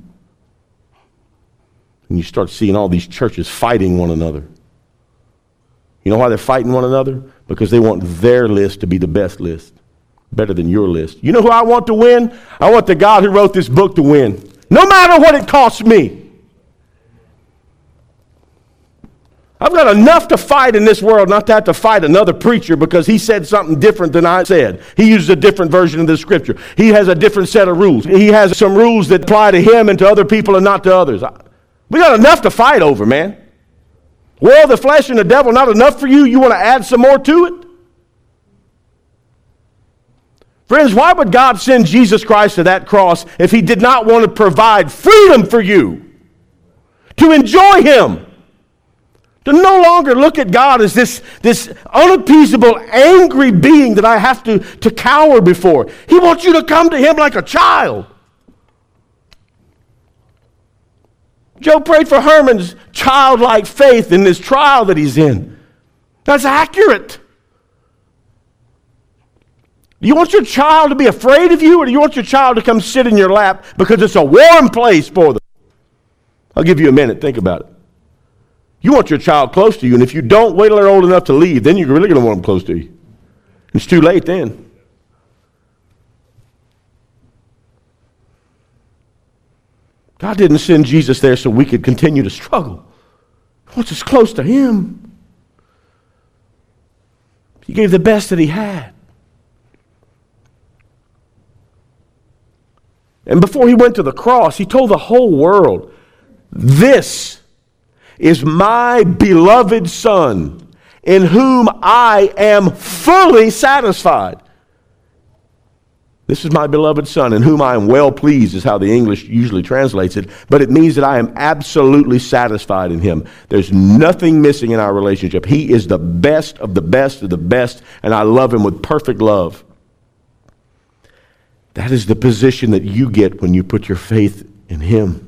[SPEAKER 1] And you start seeing all these churches fighting one another. You know why they're fighting one another? Because they want their list to be the best list, better than your list. You know who I want to win? I want the God who wrote this book to win, no matter what it costs me. I've got enough to fight in this world not to have to fight another preacher because he said something different than I said. He uses a different version of the scripture. He has a different set of rules. He has some rules that apply to him and to other people and not to others. We got enough to fight over, man. Well, the flesh and the devil, not enough for you? You want to add some more to it? Friends, why would God send Jesus Christ to that cross if he did not want to provide freedom for you? To enjoy him. To no longer look at God as this, this unappeasable, angry being that I have to, to cower before. He wants you to come to him like a child. Joe prayed for Herman's childlike faith in this trial that he's in. That's accurate. Do you want your child to be afraid of you, or do you want your child to come sit in your lap because it's a warm place for them? I'll give you a minute. Think about it. You want your child close to you, and if you don't, wait till they're old enough to leave. Then you're really going to want them close to you. It's too late then. God didn't send Jesus there so we could continue to struggle. He wants us close to him. He gave the best that he had. And before he went to the cross, he told the whole world, this is my beloved Son, in whom I am fully satisfied. This is my beloved Son, in whom I am well pleased, is how the English usually translates it. But it means that I am absolutely satisfied in him. There's nothing missing in our relationship. He is the best of the best of the best, and I love him with perfect love. That is the position that you get when you put your faith in him.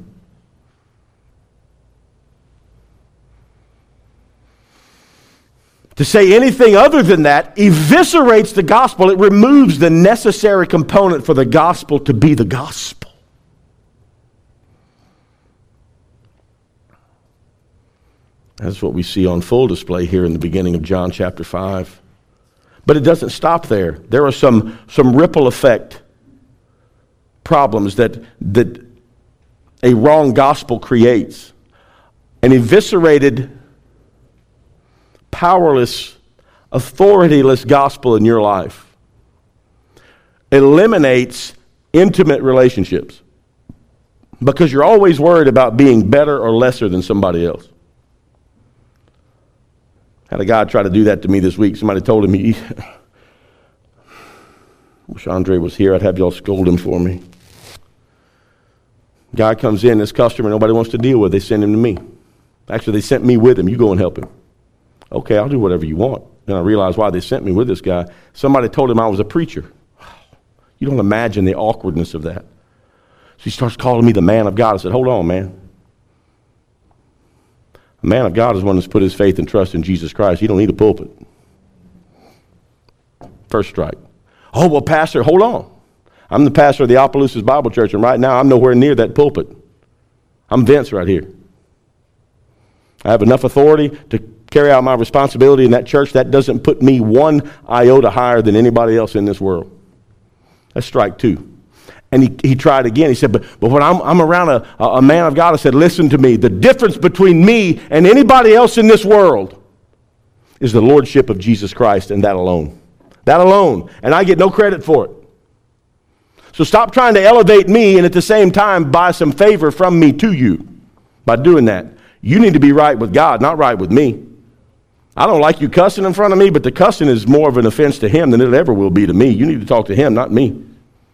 [SPEAKER 1] To say anything other than that eviscerates the gospel. It removes the necessary component for the gospel to be the gospel. That's what we see on full display here in the beginning of John chapter five. But it doesn't stop there. There are some, some ripple effect problems that, that a wrong gospel creates. An eviscerated, powerless, authorityless gospel in your life eliminates intimate relationships because you're always worried about being better or lesser than somebody else. Had a guy try to do that to me this week. Somebody told him, he, wish Andre was here, I'd have y'all scold him for me. Guy comes in, this customer nobody wants to deal with, they send him to me. Actually, they sent me with him. You go and help him. Okay, I'll do whatever you want. Then I realized why they sent me with this guy. Somebody told him I was a preacher. You don't imagine the awkwardness of that. So he starts calling me the man of God. I said, hold on, man. A man of God is one that's put his faith and trust in Jesus Christ. He don't need a pulpit. First strike. Oh, well, pastor, hold on. I'm the pastor of the Opelousas Bible Church, and right now I'm nowhere near that pulpit. I'm Vince right here. I have enough authority to carry out my responsibility in that church. That doesn't put me one iota higher than anybody else in this world. That's strike two. And he, he tried again. He said, but, but when I'm, I'm around a, a man of God, I said, listen to me. The difference between me and anybody else in this world is the lordship of Jesus Christ, and that alone. That alone. And I get no credit for it. So stop trying to elevate me and at the same time buy some favor from me to you by doing that. You need to be right with God, not right with me. I don't like you cussing in front of me, but the cussing is more of an offense to him than it ever will be to me. You need to talk to him, not me.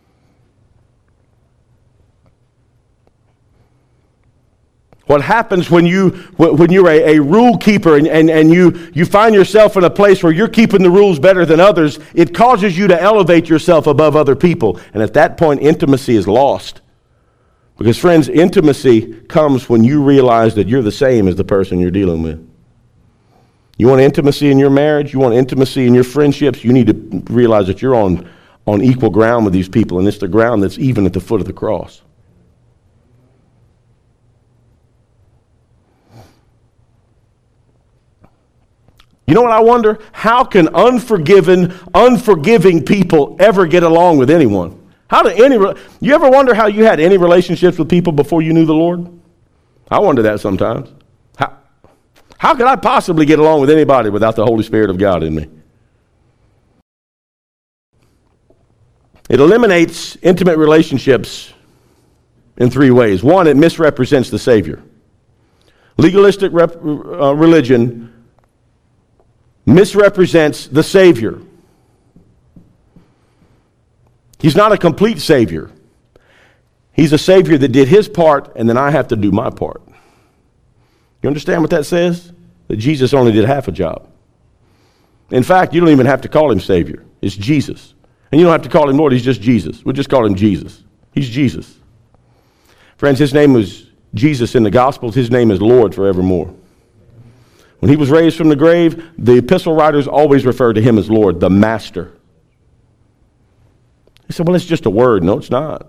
[SPEAKER 1] What happens when, you, when you're a, a rule keeper and, and, and you, you find yourself in a place where you're keeping the rules better than others, it causes you to elevate yourself above other people. And at that point, intimacy is lost. Because, friends, intimacy comes when you realize that you're the same as the person you're dealing with. You want intimacy in your marriage? You want intimacy in your friendships? You need to realize that you're on, on equal ground with these people, and it's the ground that's even at the foot of the cross. You know what I wonder? How can unforgiven, unforgiving people ever get along with anyone? How do any? You ever wonder how you had any relationships with people before you knew the Lord? I wonder that sometimes. How, how could I possibly get along with anybody without the Holy Spirit of God in me? It eliminates intimate relationships in three ways. One, it misrepresents the Savior. Legalistic rep, uh, religion misrepresents the Savior. He's not a complete Savior. He's a Savior that did his part, and then I have to do my part. You understand what that says? That Jesus only did half a job. In fact, you don't even have to call him Savior. It's Jesus. And you don't have to call him Lord. He's just Jesus. We'll just call him Jesus. He's Jesus. Friends, his name was Jesus in the Gospels. His name is Lord forevermore. When he was raised from the grave, the epistle writers always refer to him as Lord, the Master. He said, well, it's just a word. No, it's not.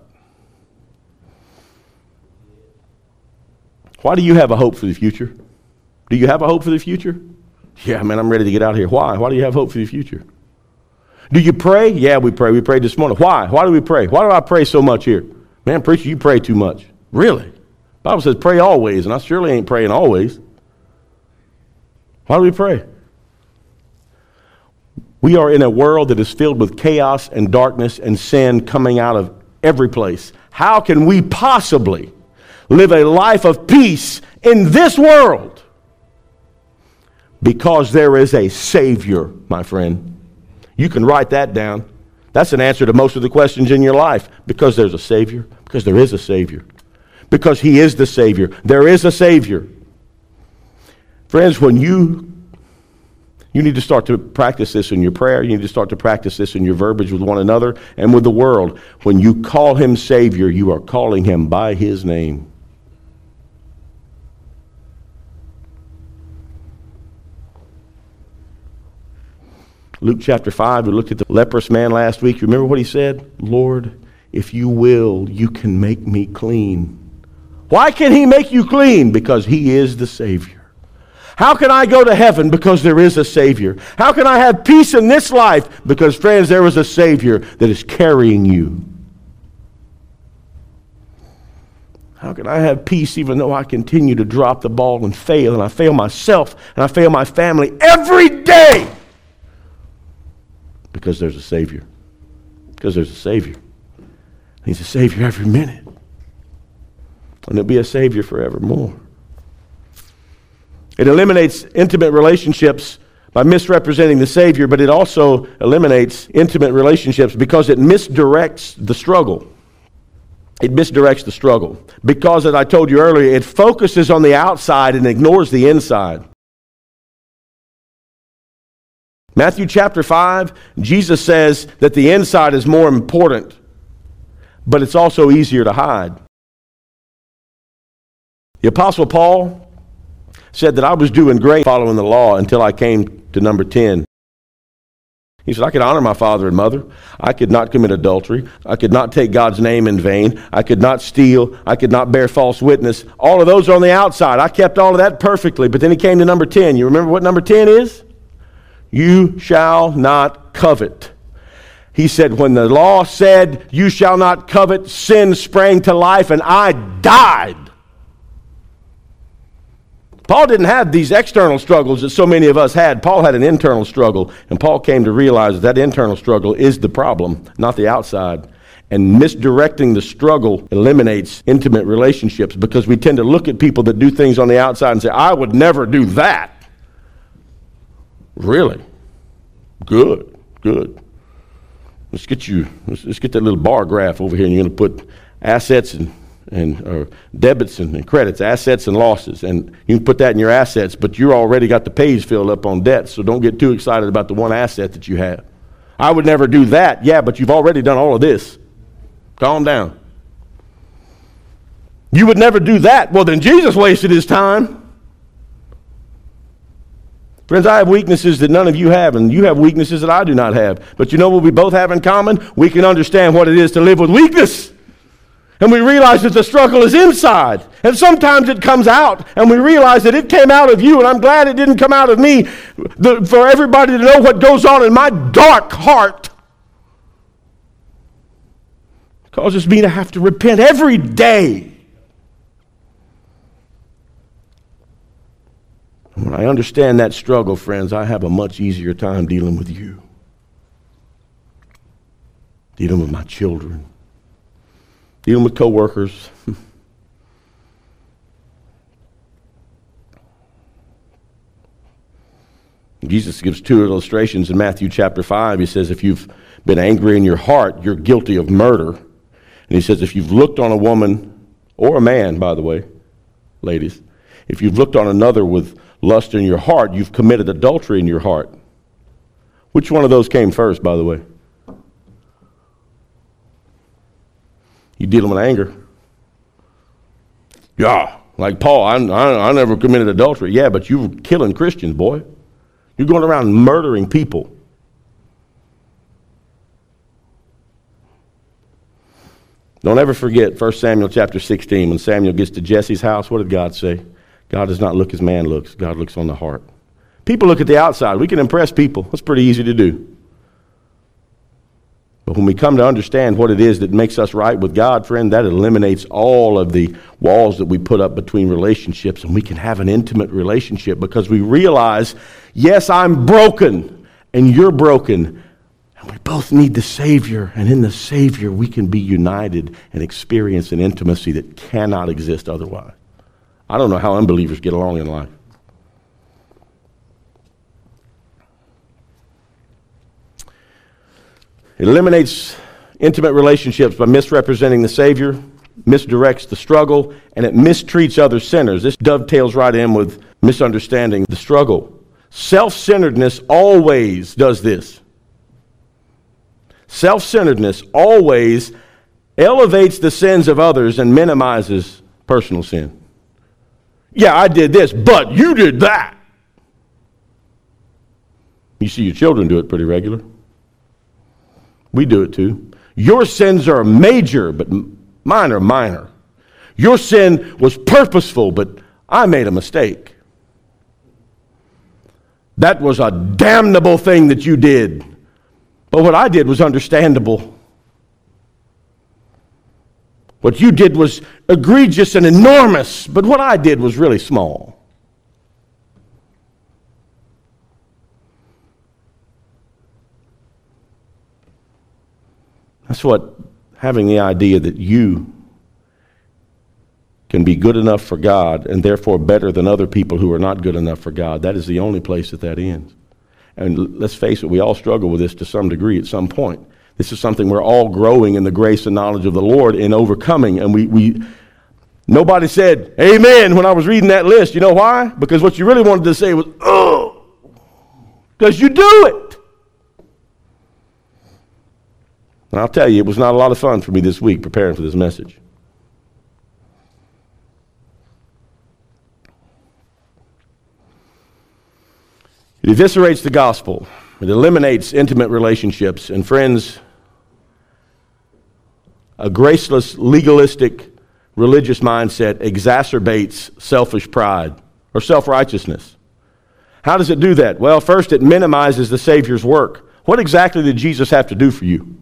[SPEAKER 1] Why do you have a hope for the future? Do you have a hope for the future? Yeah, man, I'm ready to get out of here. Why? Why do you have hope for the future? Do you pray? Yeah, we pray. We prayed this morning. Why? Why do we pray? Why do I pray so much here? Man, preacher, you pray too much. Really? The Bible says pray always, and I surely ain't praying always. Why do we pray? We are in a world that is filled with chaos and darkness and sin coming out of every place. How can we possibly live a life of peace in this world? Because there is a Savior, my friend. You can write that down. That's an answer to most of the questions in your life. Because there's a Savior. Because there is a Savior. Because he is the Savior. There is a Savior. Friends, when you, you need to start to practice this in your prayer. You need to start to practice this in your verbiage with one another and with the world. When you call him Savior, you are calling him by his name. Luke chapter five, we looked at the leprous man last week. Remember what he said? Lord, if you will, you can make me clean. Why can he make you clean? Because he is the Savior. How can I go to heaven? Because there is a Savior. How can I have peace in this life? Because, friends, there is a Savior that is carrying you. How can I have peace even though I continue to drop the ball and fail, and I fail myself, and I fail my family every day? Because there's a Savior. Because there's a Savior. He's a Savior every minute. And he'll be a Savior forevermore. It eliminates intimate relationships by misrepresenting the Savior, but it also eliminates intimate relationships because it misdirects the struggle. It misdirects the struggle. Because, as I told you earlier, it focuses on the outside and ignores the inside. Matthew chapter five, Jesus says that the inside is more important, but it's also easier to hide. The Apostle Paul said that I was doing great following the law until I came to number ten. He said, I could honor my father and mother. I could not commit adultery. I could not take God's name in vain. I could not steal. I could not bear false witness. All of those are on the outside. I kept all of that perfectly. But then he came to number ten. You remember what number ten is? You shall not covet. He said, when the law said, you shall not covet, sin sprang to life and I died. Paul didn't have these external struggles that so many of us had. Paul had an internal struggle, and Paul came to realize that, that internal struggle is the problem, not the outside. And misdirecting the struggle eliminates intimate relationships because we tend to look at people that do things on the outside and say, I would never do that. Really? Good, good. Let's get you, let's, let's get that little bar graph over here, and you're going to put assets and and or debits and, and credits, assets and losses. And you can put that in your assets, but you already got the page filled up on debts, so don't get too excited about the one asset that you have. I would never do that. Yeah, but you've already done all of this. Calm down. You would never do that. Well, then Jesus wasted his time. Friends, I have weaknesses that none of you have, and you have weaknesses that I do not have. But you know what we both have in common? We can understand what it is to live with weakness. And we realize that the struggle is inside. And sometimes it comes out, and we realize that it came out of you, and I'm glad it didn't come out of me. The, for everybody to know what goes on in my dark heart causes me to have to repent every day. And when I understand that struggle, friends, I have a much easier time dealing with you, dealing with my children, dealing with coworkers. Jesus gives two illustrations in Matthew chapter five. He says, if you've been angry in your heart, you're guilty of murder. And he says, if you've looked on a woman, or a man, by the way, ladies, if you've looked on another with lust in your heart, you've committed adultery in your heart. Which one of those came first, by the way? You dealing with anger. Yeah, like Paul, I, I, I never committed adultery. Yeah, but you were killing Christians, boy. You're going around murdering people. Don't ever forget First Samuel chapter sixteen. When Samuel gets to Jesse's house, what did God say? God does not look as man looks. God looks on the heart. People look at the outside. We can impress people. That's pretty easy to do. But when we come to understand what it is that makes us right with God, friend, that eliminates all of the walls that we put up between relationships, and we can have an intimate relationship because we realize, yes, I'm broken, and you're broken, and we both need the Savior, and in the Savior we can be united and experience an intimacy that cannot exist otherwise. I don't know how unbelievers get along in life. It eliminates intimate relationships by misrepresenting the Savior, misdirects the struggle, and it mistreats other sinners. This dovetails right in with misunderstanding the struggle. Self-centeredness always does this. Self-centeredness always elevates the sins of others and minimizes personal sin. Yeah, I did this, but you did that. You see your children do it pretty regular. We do it too. Your sins are major, but mine are minor. Your sin was purposeful, but I made a mistake. That was a damnable thing that you did. But what I did was understandable. What you did was egregious and enormous, but what I did was really small. That's what having the idea that you can be good enough for God and therefore better than other people who are not good enough for God, that is the only place that that ends. And let's face it, we all struggle with this to some degree at some point. This is something we're all growing in the grace and knowledge of the Lord in overcoming. And we, we nobody said, amen, when I was reading that list. You know why? Because what you really wanted to say was, oh, because you do it. And I'll tell you, it was not a lot of fun for me this week preparing for this message. It eviscerates the gospel. It eliminates intimate relationships. And friends, a graceless, legalistic, religious mindset exacerbates selfish pride or self-righteousness. How does it do that? Well, first, it minimizes the Savior's work. What exactly did Jesus have to do for you?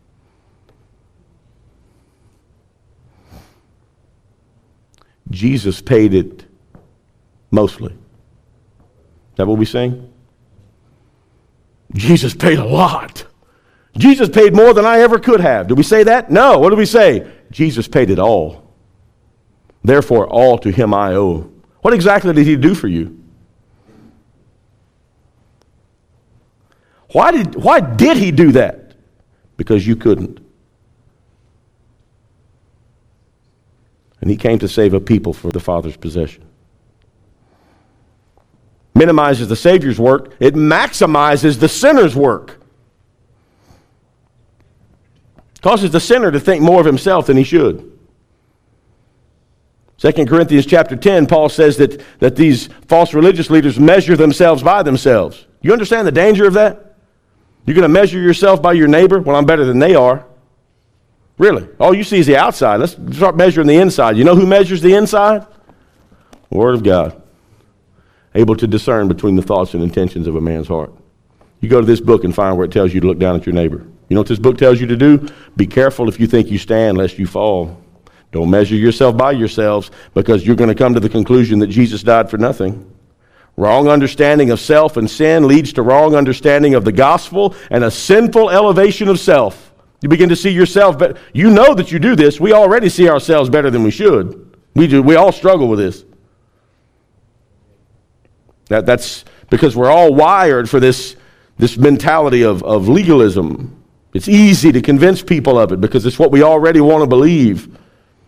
[SPEAKER 1] Jesus paid it mostly. Is that what we sing? Jesus paid a lot. Jesus paid more than I ever could have. Did we say that? No. What do we say? Jesus paid it all. Therefore, all to him I owe. What exactly did he do for you? Why did, why did he do that? Because you couldn't. And he came to save a people for the Father's possession. Minimizes the Savior's work. It maximizes the sinner's work. Causes the sinner to think more of himself than he should. Second Corinthians chapter ten, Paul says that, that these false religious leaders measure themselves by themselves. You understand the danger of that? You're going to measure yourself by your neighbor? Well, I'm better than they are. Really. All you see is the outside. Let's start measuring the inside. You know who measures the inside? The Word of God. Able to discern between the thoughts and intentions of a man's heart. You go to this book and find where it tells you to look down at your neighbor. You know what this book tells you to do? Be careful if you think you stand, lest you fall. Don't measure yourself by yourselves, because you're going to come to the conclusion that Jesus died for nothing. Wrong understanding of self and sin leads to wrong understanding of the gospel and a sinful elevation of self. You begin to see yourself, but you know that you do this. We already see ourselves better than we should. We do. We all struggle with this. That, that's because we're all wired for this, this mentality of, of legalism. It's easy to convince people of it because it's what we already want to believe.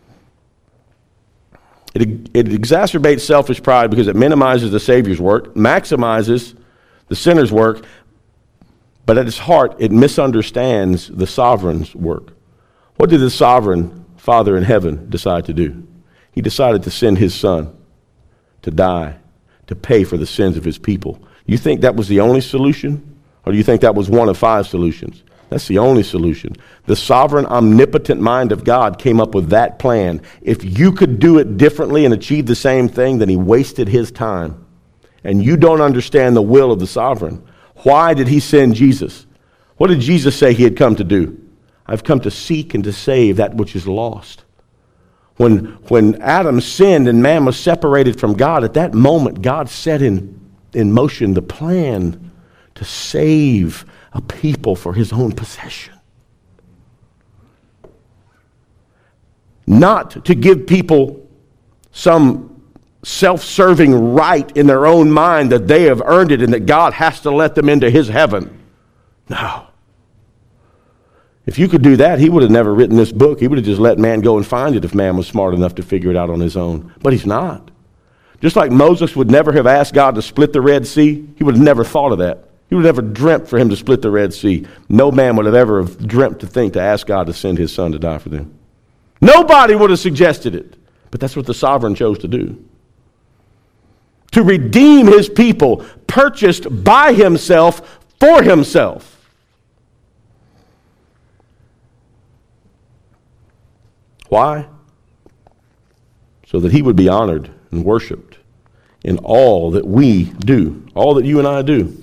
[SPEAKER 1] It, it exacerbates selfish pride because it minimizes the Savior's work, maximizes the sinner's work, but at its heart, it misunderstands the sovereign's work. What did the sovereign Father in heaven decide to do? He decided to send his Son to die, to pay for the sins of his people. You think that was the only solution? Or do you think that was one of five solutions? That's the only solution. The sovereign, omnipotent mind of God came up with that plan. If you could do it differently and achieve the same thing, then he wasted his time. And you don't understand the will of the sovereign. Why did he send Jesus? What did Jesus say he had come to do? I've come to seek and to save that which is lost. When, when Adam sinned and man was separated from God, at that moment, God set in, in motion the plan to save a people for his own possession. Not to give people some self-serving right in their own mind that they have earned it and that God has to let them into his heaven. No. If you could do that, he would have never written this book. He would have just let man go and find it if man was smart enough to figure it out on his own. But he's not. Just like Moses would never have asked God to split the Red Sea, he would have never thought of that. He would have never dreamt for him to split the Red Sea. No man would have ever have dreamt to think to ask God to send his Son to die for them. Nobody would have suggested it. But that's what the sovereign chose to do. To redeem his people, purchased by himself for himself. Why? So that he would be honored and worshiped in all that we do, all that you and I do.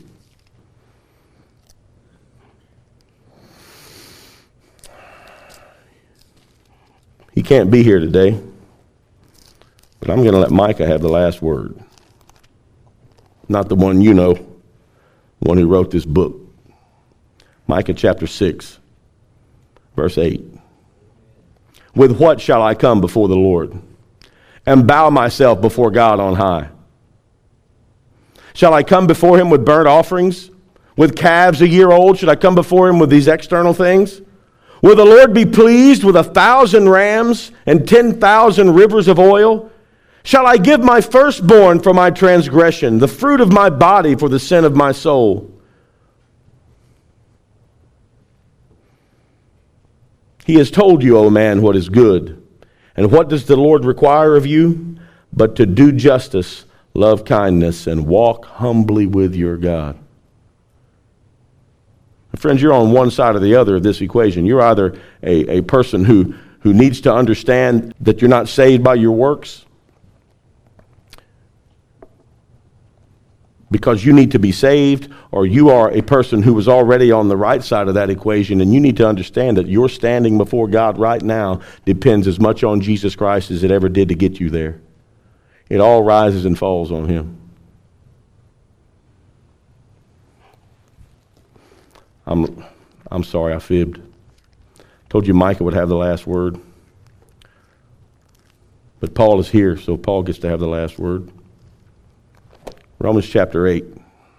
[SPEAKER 1] He can't be here today, but I'm going to let Micah have the last word. Not the one you know, the one who wrote this book. Micah chapter six, verse eight. With what shall I come before the Lord and bow myself before God on high? Shall I come before him with burnt offerings, With calves a year old, should I come before him with these external things? Will the Lord be pleased with a thousand rams and ten thousand rivers of oil? Shall I give my firstborn for my transgression, the fruit of my body for the sin of my soul? He has told you, O man, what is good. And what does the Lord require of you? But to do justice, love kindness, and walk humbly with your God. Friends, you're on one side or the other of this equation. You're either a, a person who, who needs to understand that you're not saved by your works because you need to be saved, or you are a person who is already on the right side of that equation, and you need to understand that your standing before God right now depends as much on Jesus Christ as it ever did to get you there. It all rises and falls on him. I'm, I'm sorry I fibbed. Told you Micah would have the last word. But Paul is here, so Paul gets to have the last word. Romans chapter eight.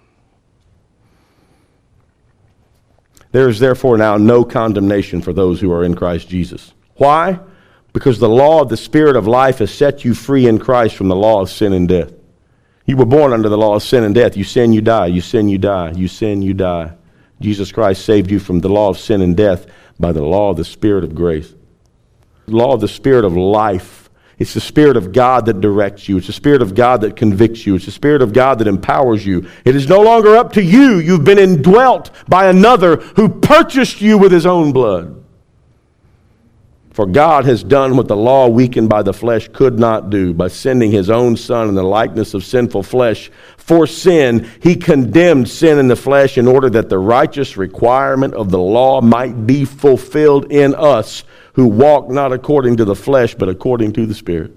[SPEAKER 1] There is therefore now no condemnation for those who are in Christ Jesus. Why? Because the law of the Spirit of life has set you free in Christ from the law of sin and death. You were born under the law of sin and death. You sin, you die. You sin, you die. You sin, you die. Jesus Christ saved you from the law of sin and death by the law of the Spirit of grace. The law of the Spirit of life. It's the Spirit of God that directs you. It's the Spirit of God that convicts you. It's the Spirit of God that empowers you. It is no longer up to you. You've been indwelt by another who purchased you with his own blood. For God has done what the law weakened by the flesh could not do. By sending his own Son in the likeness of sinful flesh for sin, he condemned sin in the flesh in order that the righteous requirement of the law might be fulfilled in us who walk not according to the flesh but according to the Spirit.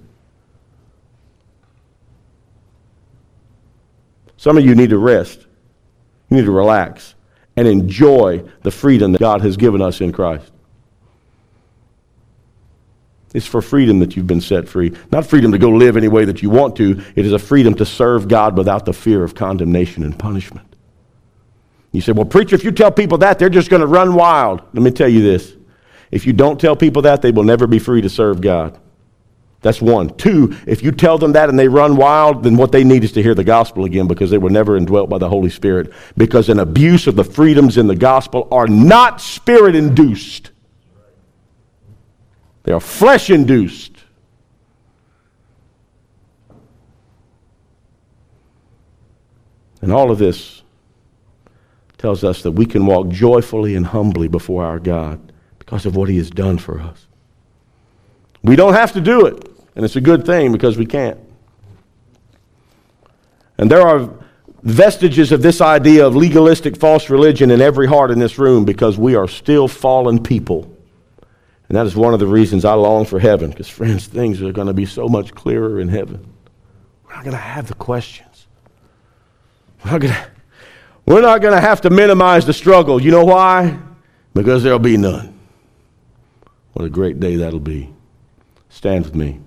[SPEAKER 1] Some of you need to rest. You need to relax and enjoy the freedom that God has given us in Christ. It's for freedom that you've been set free. Not freedom to go live any way that you want to. It is a freedom to serve God without the fear of condemnation and punishment. You say, well, preacher, if you tell people that, they're just going to run wild. Let me tell you this. If you don't tell people that, they will never be free to serve God. That's one. Two, if you tell them that and they run wild, then what they need is to hear the gospel again, because they were never indwelt by the Holy Spirit. Because an abuse of the freedoms in the gospel are not Spirit-induced. They are flesh-induced. And all of this tells us that we can walk joyfully and humbly before our God because of what he has done for us. We don't have to do it, and it's a good thing because we can't. And there are vestiges of this idea of legalistic false religion in every heart in this room because we are still fallen people. And that is one of the reasons I long for heaven, because, friends, things are going to be so much clearer in heaven. We're not going to have the questions. We're not going to, we're not going to have to minimize the struggle. You know why? Because there'll be none. What a great day that'll be. Stand with me.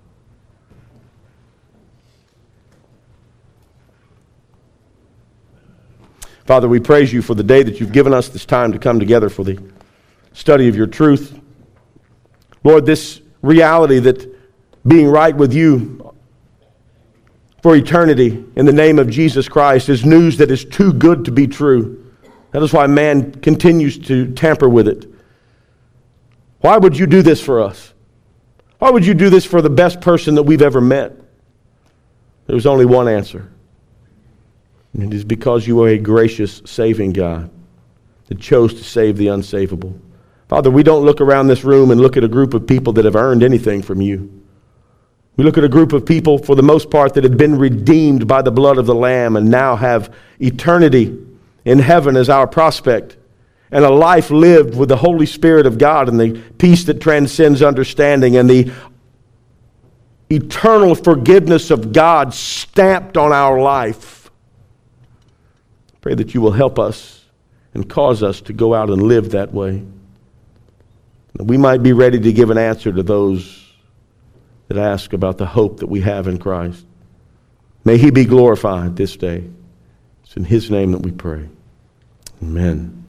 [SPEAKER 1] Father, we praise you for the day that you've given us, this time to come together for the study of your truth. Lord, this reality that being right with you for eternity in the name of Jesus Christ is news that is too good to be true. That is why man continues to tamper with it. Why would you do this for us? Why would you do this for the best person that we've ever met? There's only one answer. And it is because you are a gracious, saving God that chose to save the unsavable. Father, we don't look around this room and look at a group of people that have earned anything from you. We look at a group of people, for the most part, that have been redeemed by the blood of the Lamb and now have eternity in heaven as our prospect, and a life lived with the Holy Spirit of God and the peace that transcends understanding and the eternal forgiveness of God stamped on our life. Pray that you will help us and cause us to go out and live that way. That we might be ready to give an answer to those that ask about the hope that we have in Christ. May he be glorified this day. It's in his name that we pray. Amen.